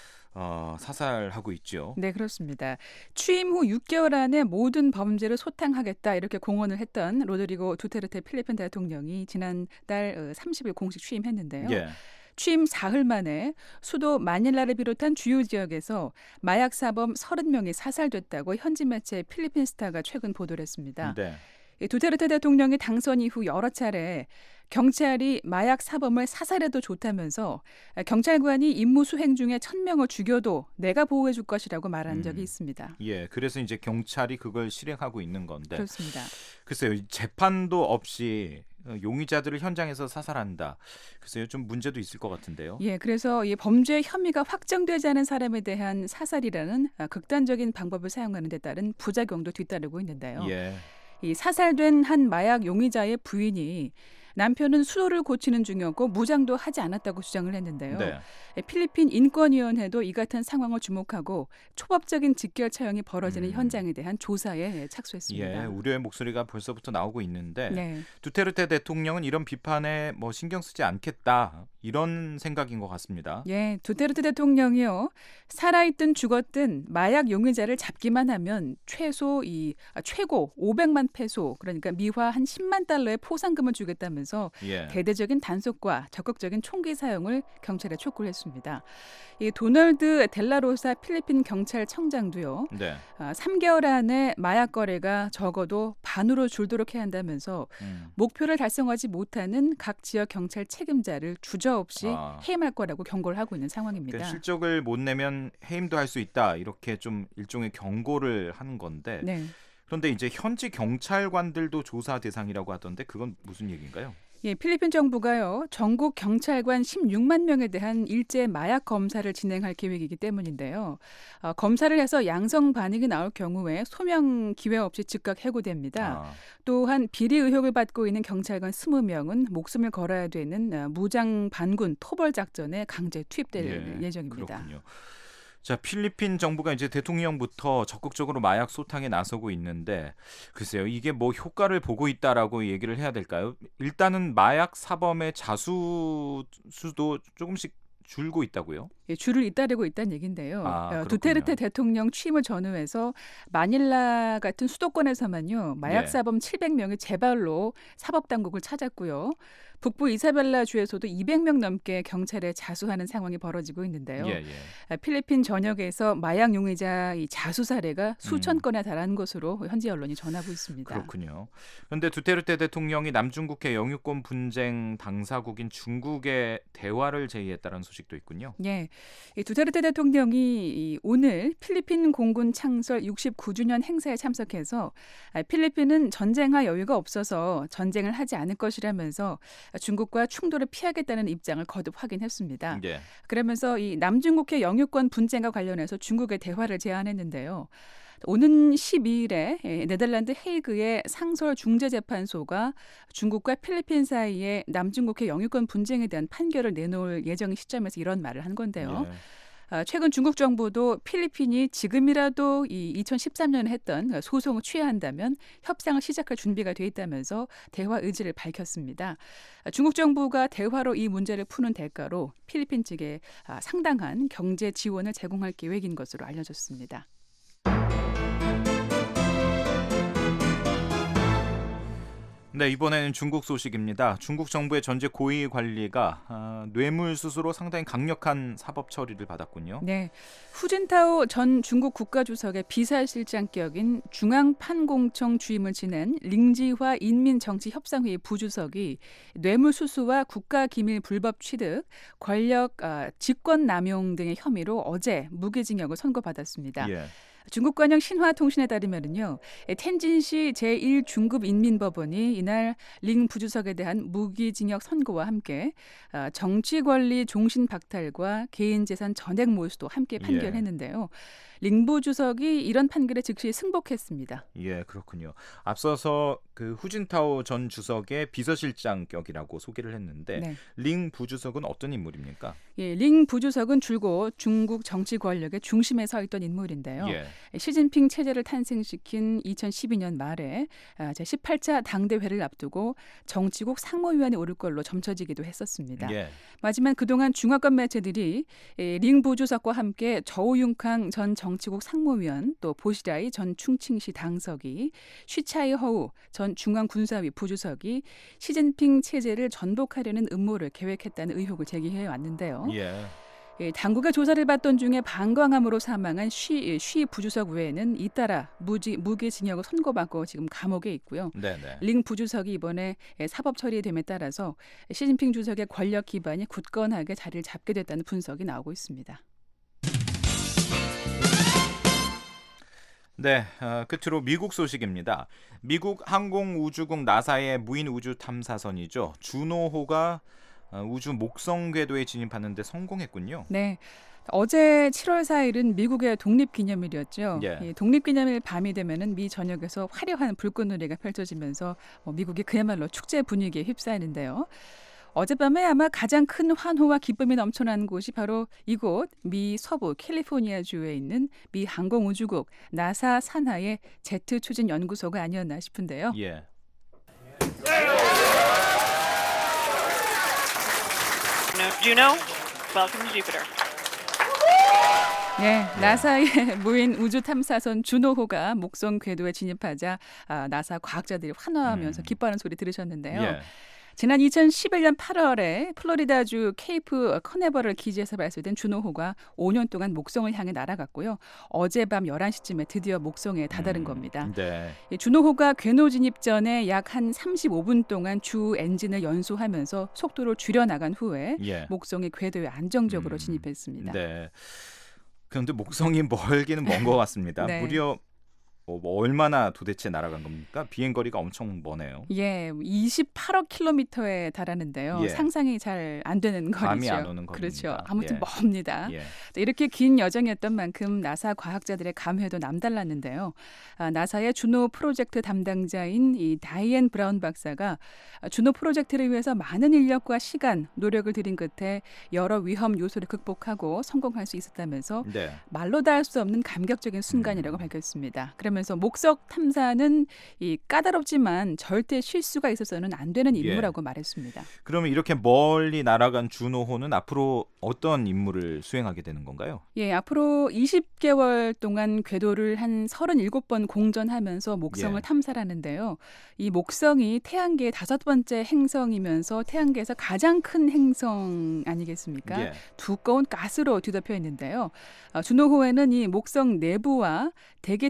어, 사살하고 있죠. 네, 그렇습니다. 취임 후 육 개월 안에 모든 범죄를 소탕하겠다 이렇게 공언을 했던 로드리고 두테르테 필리핀 대통령이 지난달 삼십 일 공식 취임했는데요. 예. 취임 사흘 만에 수도 마닐라를 비롯한 주요 지역에서 마약 사범 서른 명이 사살됐다고 현지 매체 필리핀 스타가 최근 보도를 했습니다. 네. 두테르테 대통령이 당선 이후 여러 차례 경찰이 마약 사범을 사살해도 좋다면서 경찰관이 임무 수행 중에 천 명을 죽여도 내가 보호해 줄 것이라고 말한 적이 있습니다. 예, 그래서 이제 경찰이 그걸 실행하고 있는 건데. 그렇습니다. 글쎄요, 재판도 없이 용의자들을 현장에서 사살한다. 글쎄요, 좀 문제도 있을 것 같은데요. 예, 그래서 이 범죄 혐의가 확정되지 않은 사람에 대한 사살이라는 극단적인 방법을 사용하는 데 따른 부작용도 뒤따르고 있는데요. 예. 이 사살된 한 마약 용의자의 부인이 남편은 수도를 고치는 중이었고 무장도 하지 않았다고 주장을 했는데요. 네. 필리핀 인권위원회도 이 같은 상황을 주목하고 초법적인 직결 처형이 벌어지는 음. 현장에 대한 조사에 착수했습니다. 예, 우려의 목소리가 벌써부터 나오고 있는데 네. 두테르테 대통령은 이런 비판에 뭐 신경 쓰지 않겠다 이런 생각인 것 같습니다. 예, 두테르테 대통령이요, 살아있든 죽었든 마약 용의자를 잡기만 하면 최소 이 아, 최고 오백만 페소, 그러니까 미화 한 십만 달러의 포상금을 주겠다면서 예. 대대적인 단속과 적극적인 총기 사용을 경찰에 촉구를 했습니다. 이 도널드 델라로사 필리핀 경찰청장도요. 네. 아, 삼 개월 안에 마약 거래가 적어도 반으로 줄도록 해야 한다면서 음. 목표를 달성하지 못하는 각 지역 경찰 책임자를 주저없이 아. 해임할 거라고 경고를 하고 있는 상황입니다. 그러니까 실적을 못 내면 해임도 할 수 있다 이렇게 좀 일종의 경고를 하는 건데. 네. 그런데 이제 현지 경찰관들도 조사 대상이라고 하던데 그건 무슨 얘기인가요? 예, 필리핀 정부가요, 전국 경찰관 십육만 명에 대한 일제 마약 검사를 진행할 계획이기 때문인데요. 어, 검사를 해서 양성 반응이 나올 경우에 소명 기회 없이 즉각 해고됩니다. 아. 또한 비리 의혹을 받고 있는 경찰관 이십 명은 목숨을 걸어야 되는 어, 무장 반군 토벌 작전에 강제 투입될 예, 예정입니다. 그렇군요. 자, 필리핀 정부가 이제 대통령부터 적극적으로 마약 소탕에 나서고 있는데 글쎄요, 이게 뭐 효과를 보고 있다라고 얘기를 해야 될까요? 일단은 마약 사범의 자수 수도 조금씩 줄고 있다고요? 예, 줄을 잇따르고 있다는 얘기인데요. 아, 어, 두테르테 대통령 취임을 전후해서 마닐라 같은 수도권에서만요, 마약 예. 사범 칠백 명이 재발로 사법당국을 찾았고요. 북부 이사벨라 주에서도 이백 명 넘게 경찰에 자수하는 상황이 벌어지고 있는데요. 예, 예. 필리핀 전역에서 마약 용의자 이 자수 사례가 수천 음. 건에 달하는 것으로 현지 언론이 전하고 있습니다. 그렇군요. 그런데 두테르테 대통령이 남중국해 영유권 분쟁 당사국인 중국의 대화를 제의했다는 소식도 있군요. 예, 이 두테르테 대통령이 오늘 필리핀 공군 창설 육십구 주년 행사에 참석해서 필리핀은 전쟁할 여유가 없어서 전쟁을 하지 않을 것이라면서 중국과 충돌을 피하겠다는 입장을 거듭 확인했습니다. 예. 그러면서 이 남중국해 영유권 분쟁과 관련해서 중국에 대화를 제안했는데요. 오는 십이 일에 네덜란드 헤이그의 상설 중재재판소가 중국과 필리핀 사이에 남중국해 영유권 분쟁에 대한 판결을 내놓을 예정인 시점에서 이런 말을 한 건데요. 예. 최근 중국 정부도 필리핀이 지금이라도 이 이천십삼 년에 했던 소송을 취하한다면 협상을 시작할 준비가 돼 있다면서 대화 의지를 밝혔습니다. 중국 정부가 대화로 이 문제를 푸는 대가로 필리핀 측에 상당한 경제 지원을 제공할 계획인 것으로 알려졌습니다. 네, 이번에는 중국 소식입니다. 중국 정부의 전직 고위 관리가 어, 뇌물수수로 상당히 강력한 사법 처리를 받았군요. 네, 후진타오 전 중국 국가주석의 비서실장격인 중앙판공청 주임을 지낸 링지화 인민정치협상회의 부주석이 뇌물수수와 국가기밀 불법 취득, 권력 어, 직권남용 등의 혐의로 어제 무기징역을 선고받았습니다. 예. 중국 관영 신화통신에 따르면요, 텐진시 제일 중급 인민법원이 이날 링 부주석에 대한 무기징역 선고와 함께 정치 권리 종신 박탈과 개인 재산 전액 몰수도 함께 판결했는데요. 예. 링 부주석이 이런 판결에 즉시 승복했습니다. 예, 그렇군요. 앞서서 그 후진타오 전 주석의 비서실장격이라고 소개를 했는데 네. 링 부주석은 어떤 인물입니까? 예, 링 부주석은 줄곧 중국 정치 권력의 중심에 서 있던 인물인데요. 예. 시진핑 체제를 탄생시킨 이천십이 년 말에 제십팔 차 당대회를 앞두고 정치국 상무위원에 오를 걸로 점쳐지기도 했었습니다. 예. 하지만 그동안 중화권 매체들이 링 부주석과 함께 저우융캉 전 정치국 상무위원, 또 보시라이 전 충칭시 당서기, 쉬차이 허우 전 중앙군사위 부주석이 시진핑 체제를 전복하려는 음모를 계획했다는 의혹을 제기해 왔는데요. 예. 예, 당국의 조사를 받던 중에 방광암으로 사망한 쉬, 쉬 부주석 외에는 잇따라 무지, 무기징역을 선고받고 지금 감옥에 있고요. 네네. 링 부주석이 이번에 사법 처리됨에 따라서 시진핑 주석의 권력 기반이 굳건하게 자리를 잡게 됐다는 분석이 나오고 있습니다. 네, 어, 끝으로 미국 소식입니다. 미국 항공우주국 나사의 무인 우주 탐사선이죠. 주노호가 어, 우주 목성 궤도에 진입하는 데 성공했군요. 네. 어제 칠월 사일은 미국의 독립기념일이었죠. 예. 이 독립기념일 밤이 되면은 미 전역에서 화려한 불꽃놀이가 펼쳐지면서 어, 미국이 그야말로 축제 분위기에 휩싸이는데요. 어젯밤에 아마 가장 큰 환호와 기쁨이 넘쳐난 곳이 바로 이곳 미 서부 캘리포니아주에 있는 미 항공우주국 나사 산하의 제트 추진 연구소가 아니었나 싶은데요. 예. Juno, welcome to Jupiter. 네, 나사의 무인 우주 탐사선 주노호가 목성 궤도에 진입하자 아, 나사 과학자들이 환호하면서 음. 기뻐하는 소리 들으셨는데요. 예. 지난 이천십일 년 팔월에 플로리다주 케이프 커네버럴 기지에서 발사된 주노호가 오 년 동안 목성을 향해 날아갔고요. 어젯밤 열한 시쯤에 드디어 목성에 다다른 음, 겁니다. 네. 주노호가 궤도 진입 전에 약 한 삼십오 분 동안 주 엔진을 연소하면서 속도를 줄여나간 후에 예. 목성의 궤도에 안정적으로 음, 진입했습니다. 네. 그런데 목성이 멀기는 먼 것 같습니다. 네. 무려 뭐 얼마나 도대체 날아간 겁니까? 비행 거리가 엄청 머네요. 예, 이십팔억 킬로미터에 달하는데요. 예. 상상이 잘 안 되는 거리죠. 감이 안 오는 거리입니다. 그렇죠. 아무튼 예. 멉니다. 예. 이렇게 긴 여정이었던 만큼 나사 과학자들의 감회도 남달랐는데요. 아, 나사의 주노 프로젝트 담당자인 이 다이앤 브라운 박사가 주노 프로젝트를 위해서 많은 인력과 시간, 노력을 들인 끝에 여러 위험 요소를 극복하고 성공할 수 있었다면서 네. 말로 다 할 수 없는 감격적인 순간이라고 음. 밝혔습니다. 그러면서 목석 탐사는 이 까다롭지만 절대 실수가 있어서는 안 되는 임무라고 예. 말했습니다. 그러면 이렇게 멀리 날아간 주노호는 앞으로 어떤 임무를 수행하게 되는 건가요? 예, 앞으로 이십 개월 동안 궤도를 한 서른일곱 번 공전하면서 목성을 예. 탐사하는데요. 이 목성이 태양계의 다섯 번째 행성이면서 태양계에서 가장 큰 행성 아니겠습니까? 예. 두꺼운 가스로 뒤덮여 있는데요. 주노호에는 이 목성 내부와 대기 탐사를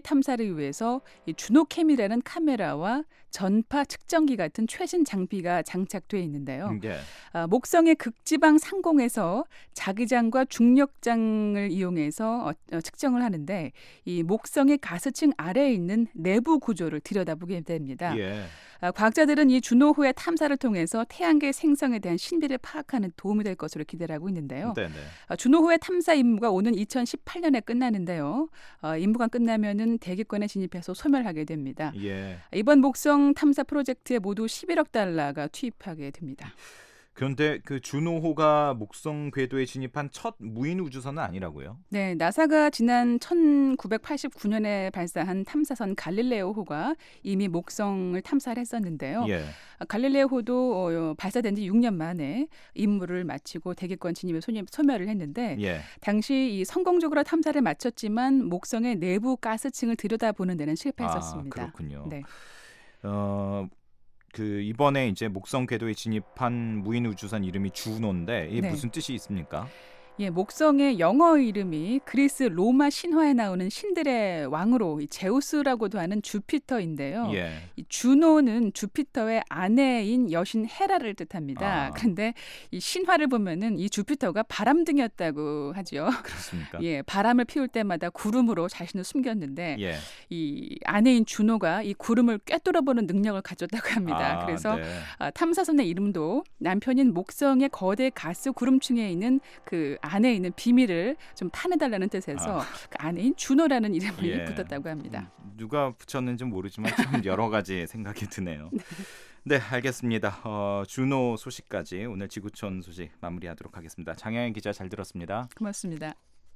하기 위해서 이 주노캠이라는 카메라와 전파 측정기 같은 최신 장비가 장착돼 있는데요. 네. 아, 목성의 극지방 상공에서 자기장과 중력장을 이용해서 어, 어, 측정을 하는데 이 목성의 가스층 아래에 있는 내부 구조를 들여다보게 됩니다. 예. 아, 과학자들은 이 준호호의 탐사를 통해서 태양계 생성에 대한 신비를 파악하는 도움이 될 것으로 기대를 하고 있는데요. 네네. 아, 준호호의 탐사 임무가 오는 이천십팔 년에 끝나는데요. 어, 임무가 끝나면은 대기권에 진입해서 소멸하게 됩니다. 예. 이번 목성 탐사 프로젝트에 모두 십일억 달러가 투입하게 됩니다. 그런데 그 준호호가 목성 궤도에 진입한 첫 무인 우주선은 아니라고요? 네, 나사가 지난 천구백팔십구 년에 발사한 탐사선 갈릴레오호가 이미 목성을 탐사를 했었는데요. 예. 갈릴레오호도 어, 발사된 지 육 년 만에 임무를 마치고 대기권 진입에 소멸을 했는데 예. 당시 이 성공적으로 탐사를 마쳤지만 목성의 내부 가스층을 들여다보는 데는 실패했었습니다. 아, 그렇군요. 네. 어, 그 이번에 이제 목성 궤도에 진입한 무인 우주선 이름이 주노인데 이게 네. 무슨 뜻이 있습니까? 예, 목성의 영어 이름이 그리스 로마 신화에 나오는 신들의 왕으로 이 제우스라고도 하는 주피터인데요. 예. 이 주노는 주피터의 아내인 여신 헤라를 뜻합니다. 아. 그런데 이 신화를 보면은 이 주피터가 바람둥이였다고 하죠. 그렇습니까? 예, 바람을 피울 때마다 구름으로 자신을 숨겼는데 예. 이 아내인 주노가 이 구름을 꿰뚫어보는 능력을 가졌다고 합니다. 아, 그래서 네. 아, 탐사선의 이름도 남편인 목성의 거대 가스 구름층에 있는 그 안에 있는 비밀을 좀 타내달라는 뜻에서 아. 그 아내인 주노라는 이름이 예. 붙었다고 합니다. 음, 누가 붙였는지 모르지만 좀 여러 가지 생각이 드네요. 네, 알겠습니다. 어, 주노 소식까지 오늘 지구촌 소식 마무리하도록 하겠습니다. 장영현 기자 잘 들었습니다. 고맙습니다.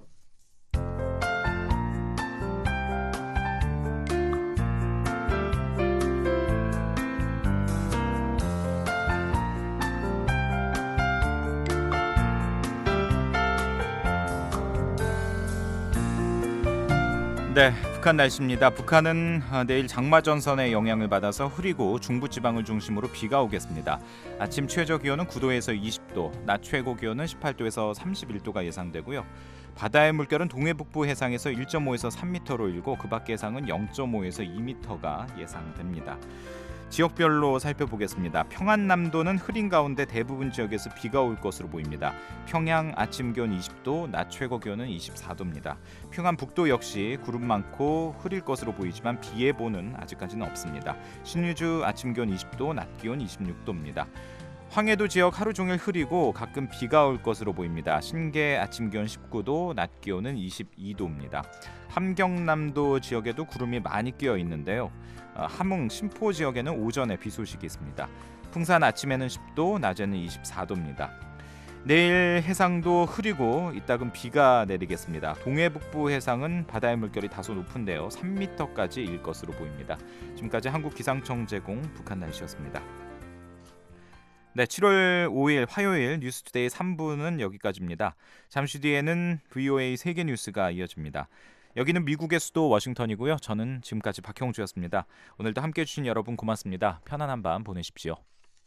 네, 북한 날씨입니다. 북한은 내일 장마전선의 영향을 받아서 흐리고 중부지방을 중심으로 비가 오겠습니다. 아침 최저 기온은 구 도에서 이십 도, 낮 최고 기온은 십팔 도에서 삼십일 도가 예상되고요. 바다의 물결은 동해북부 해상에서 일 점 오에서 삼 미터로 일고 그 밖 해상은 영 점 오에서 이 미터가 예상됩니다. 지역별로 살펴보겠습니다. 평안남도는 흐린 가운데 대부분 지역에서 비가 올 것으로 보입니다. 평양 아침 기온 이십 도, 낮 최고 기온은 이십사 도입니다. 평안북도 역시 구름 많고 흐릴 것으로 보이지만 비 예보는 아직까지는 없습니다. 신의주 아침 기온 이십 도, 낮 기온 이십육 도입니다. 황해도 지역 하루 종일 흐리고 가끔 비가 올 것으로 보입니다. 신계 아침 기온 십구 도, 낮 기온은 이십이 도입니다. 함경남도 지역에도 구름이 많이 끼어 있는데요. 함흥, 신포 지역에는 오전에 비 소식이 있습니다. 풍산 아침에는 십 도, 낮에는 이십사 도입니다. 내일 해상도 흐리고 이따금 비가 내리겠습니다. 동해북부 해상은 바다의 물결이 다소 높은데요. 삼 미터까지 일 것으로 보입니다. 지금까지 한국기상청 제공 북한 날씨였습니다. 네, 칠월 오일 화요일 뉴스투데이 삼 부는 여기까지입니다. 잠시 뒤에는 브이오에이 세계 뉴스가 이어집니다. 여기는 미국의 수도 워싱턴이고요. 저는 지금까지 박형주였습니다. 오늘도 함께해 주신 여러분 고맙습니다. 편안한 밤 보내십시오.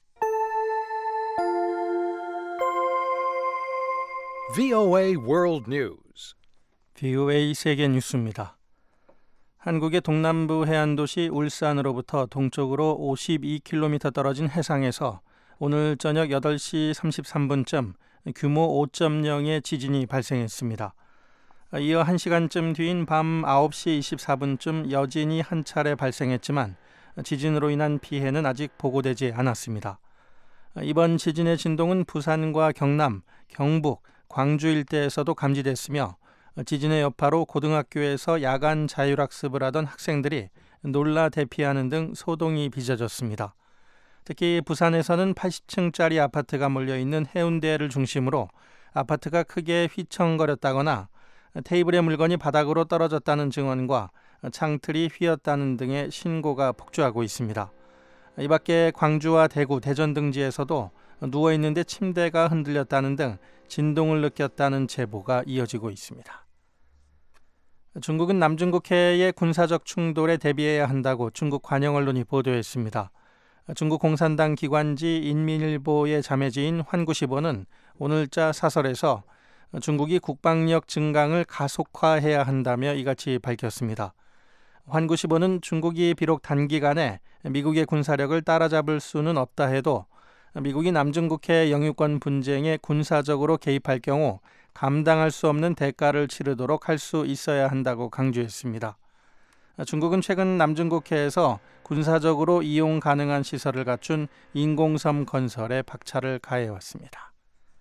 브이오에이 World News. 브이오에이 세계 뉴스입니다. 한국의 동남부 해안도시 울산으로부터 동쪽으로 오십이 킬로미터 떨어진 해상에서 오늘 저녁 여덟 시 삼십삼 분쯤 규모 오 점 영의 지진이 발생했습니다. 이어 한 시간쯤 뒤인 밤 아홉 시 이십사 분쯤 여진이 한 차례 발생했지만 지진으로 인한 피해는 아직 보고되지 않았습니다. 이번 지진의 진동은 부산과 경남, 경북, 광주 일대에서도 감지됐으며 지진의 여파로 고등학교에서 야간 자율학습을 하던 학생들이 놀라 대피하는 등 소동이 빚어졌습니다. 특히 부산에서는 팔십 층짜리 아파트가 몰려있는 해운대를 중심으로 아파트가 크게 휘청거렸다거나 테이블의 물건이 바닥으로 떨어졌다는 증언과 창틀이 휘었다는 등의 신고가 폭주하고 있습니다. 이 밖에 광주와 대구, 대전 등지에서도 누워있는데 침대가 흔들렸다는 등 진동을 느꼈다는 제보가 이어지고 있습니다. 중국은 남중국해의 군사적 충돌에 대비해야 한다고 중국 관영 언론이 보도했습니다. 중국 공산당 기관지 인민일보의 자매지인 환구시보는 오늘자 사설에서 중국이 국방력 증강을 가속화해야 한다며 이같이 밝혔습니다. 환구시보는 중국이 비록 단기간에 미국의 군사력을 따라잡을 수는 없다 해도 미국이 남중국해 영유권 분쟁에 군사적으로 개입할 경우 감당할 수 없는 대가를 치르도록 할 수 있어야 한다고 강조했습니다. 중국은 최근 남중국해에서 군사적으로 이용 가능한 시설을 갖춘 인공섬 건설에 박차를 가해왔습니다.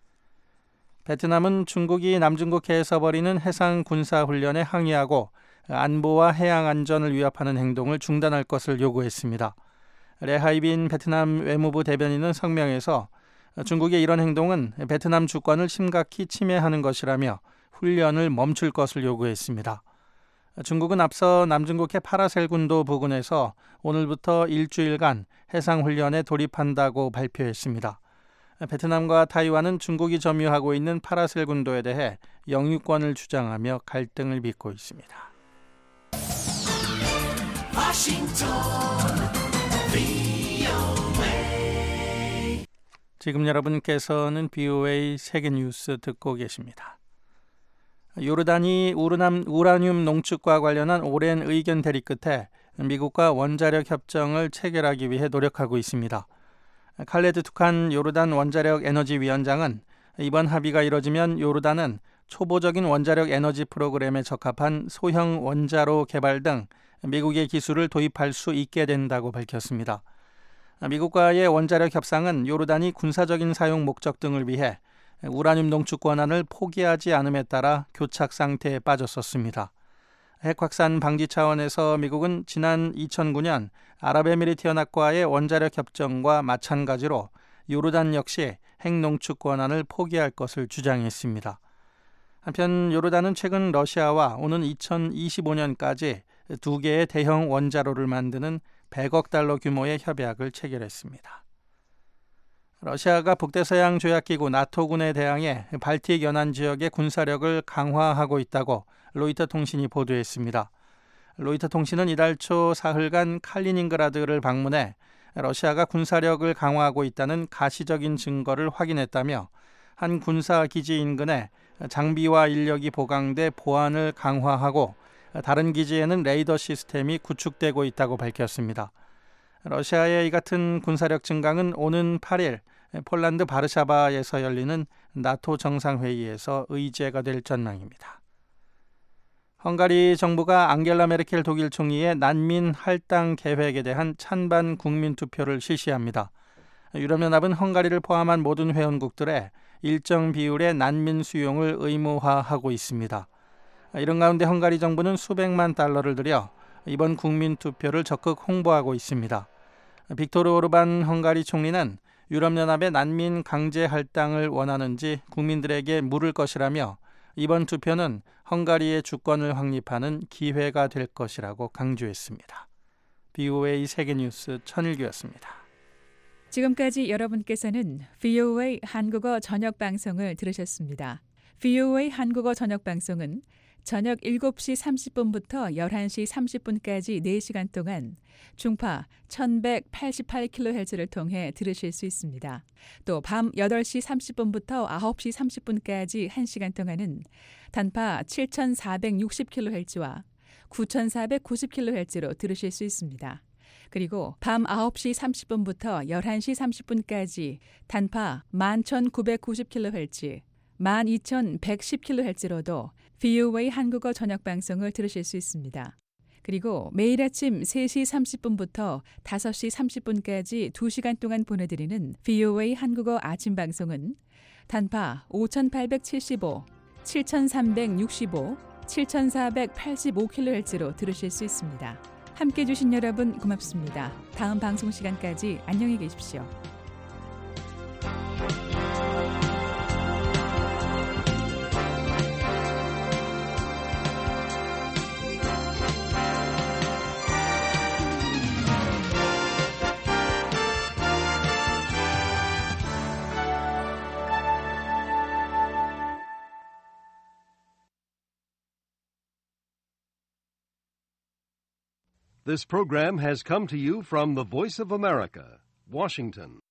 베트남은 중국이 남중국해에서 벌이는 해상 군사 훈련에 항의하고 안보와 해양 안전을 위협하는 행동을 중단할 것을 요구했습니다. 레하이빈 베트남 외무부 대변인은 성명에서 중국의 이런 행동은 베트남 주권을 심각히 침해하는 것이라며 훈련을 멈출 것을 요구했습니다. 중국은 앞서 남중국해 파라셀 군도 부근에서 오늘부터 일주일간 해상훈련에 돌입한다고 발표했습니다. 베트남과 타이완은 중국이 점유하고 있는 파라셀 군도에 대해 영유권을 주장하며 갈등을 빚고 있습니다. 워싱턴 브이오에이 지금 여러분께서는 브이오에이 세계뉴스 듣고 계십니다. 요르단이 우르남, 우라늄 농축과 관련한 오랜 의견 대립 끝에 미국과 원자력 협정을 체결하기 위해 노력하고 있습니다. 칼레드 투칸 요르단 원자력 에너지 위원장은 이번 합의가 이뤄지면 요르단은 초보적인 원자력 에너지 프로그램에 적합한 소형 원자로 개발 등 미국의 기술을 도입할 수 있게 된다고 밝혔습니다. 미국과의 원자력 협상은 요르단이 군사적인 사용 목적 등을 위해 우라늄 농축 권한을 포기하지 않음에 따라 교착 상태에 빠졌었습니다. 핵 확산 방지 차원에서 미국은 지난 이천구 년 아랍에미리트 연합과의 원자력 협정과 마찬가지로 요르단 역시 핵 농축 권한을 포기할 것을 주장했습니다. 한편 요르단은 최근 러시아와 오는 이천이십오 년까지 두 개의 대형 원자로를 만드는 백억 달러 규모의 협약을 체결했습니다. 러시아가 북대서양 조약기구 나토군에 대항해 발틱 연안 지역의 군사력을 강화하고 있다고 로이터 통신이 보도했습니다. 로이터 통신은 이달 초 사흘간 칼리닝그라드를 방문해 러시아가 군사력을 강화하고 있다는 가시적인 증거를 확인했다며 한 군사기지 인근에 장비와 인력이 보강돼 보안을 강화하고 다른 기지에는 레이더 시스템이 구축되고 있다고 밝혔습니다. 러시아의 이 같은 군사력 증강은 오는 팔 일 폴란드 바르샤바에서 열리는 나토 정상회의에서 의제가 될 전망입니다. 헝가리 정부가 앙겔라 메르켈 독일 총리의 난민 할당 계획에 대한 찬반 국민 투표를 실시합니다. 유럽연합은 헝가리를 포함한 모든 회원국들의 일정 비율의 난민 수용을 의무화하고 있습니다. 이런 가운데 헝가리 정부는 수백만 달러를 들여 이번 국민 투표를 적극 홍보하고 있습니다. 빅토르 오르반 헝가리 총리는 유럽연합의 난민 강제 할당을 원하는지 국민들에게 물을 것이라며 이번 투표는 헝가리의 주권을 확립하는 기회가 될 것이라고 강조했습니다. 브이오에이 세계뉴스 천일규였습니다. 지금까지 여러분께서는 브이오에이 한국어 저녁 방송을 들으셨습니다. 브이오에이 한국어 저녁 방송은 저녁 일곱 시 삼십 분부터 열한 시 삼십 분까지 네 시간 동안 중파 천백팔십팔 킬로헤르츠를 통해 들으실 수 있습니다. 또 밤 여덟 시 삼십 분부터 아홉 시 삼십 분까지 한 시간 동안은 단파 칠천사백육십 킬로헤르츠와 구천사백구십 킬로헤르츠로 들으실 수 있습니다. 그리고 밤 아홉 시 삼십 분부터 열한 시 삼십 분까지 단파 만 천구백구십 킬로헤르츠, 만 이천백십 킬로헤르츠로도 브이오에이 한국어 저녁 방송을 들으실 수 있습니다. 그리고 매일 아침 세 시 삼십 분부터 다섯 시 삼십 분까지 두 시간 동안 보내드리는 브이오에이 한국어 아침 방송은 단파 오천팔백칠십오, 칠천삼백육십오, 칠천사백팔십오 킬로헤르츠로 들으실 수 있습니다. 함께해 주신 여러분 고맙습니다. 다음 방송 시간까지 안녕히 계십시오. This program has come to you from the Voice of America, Washington.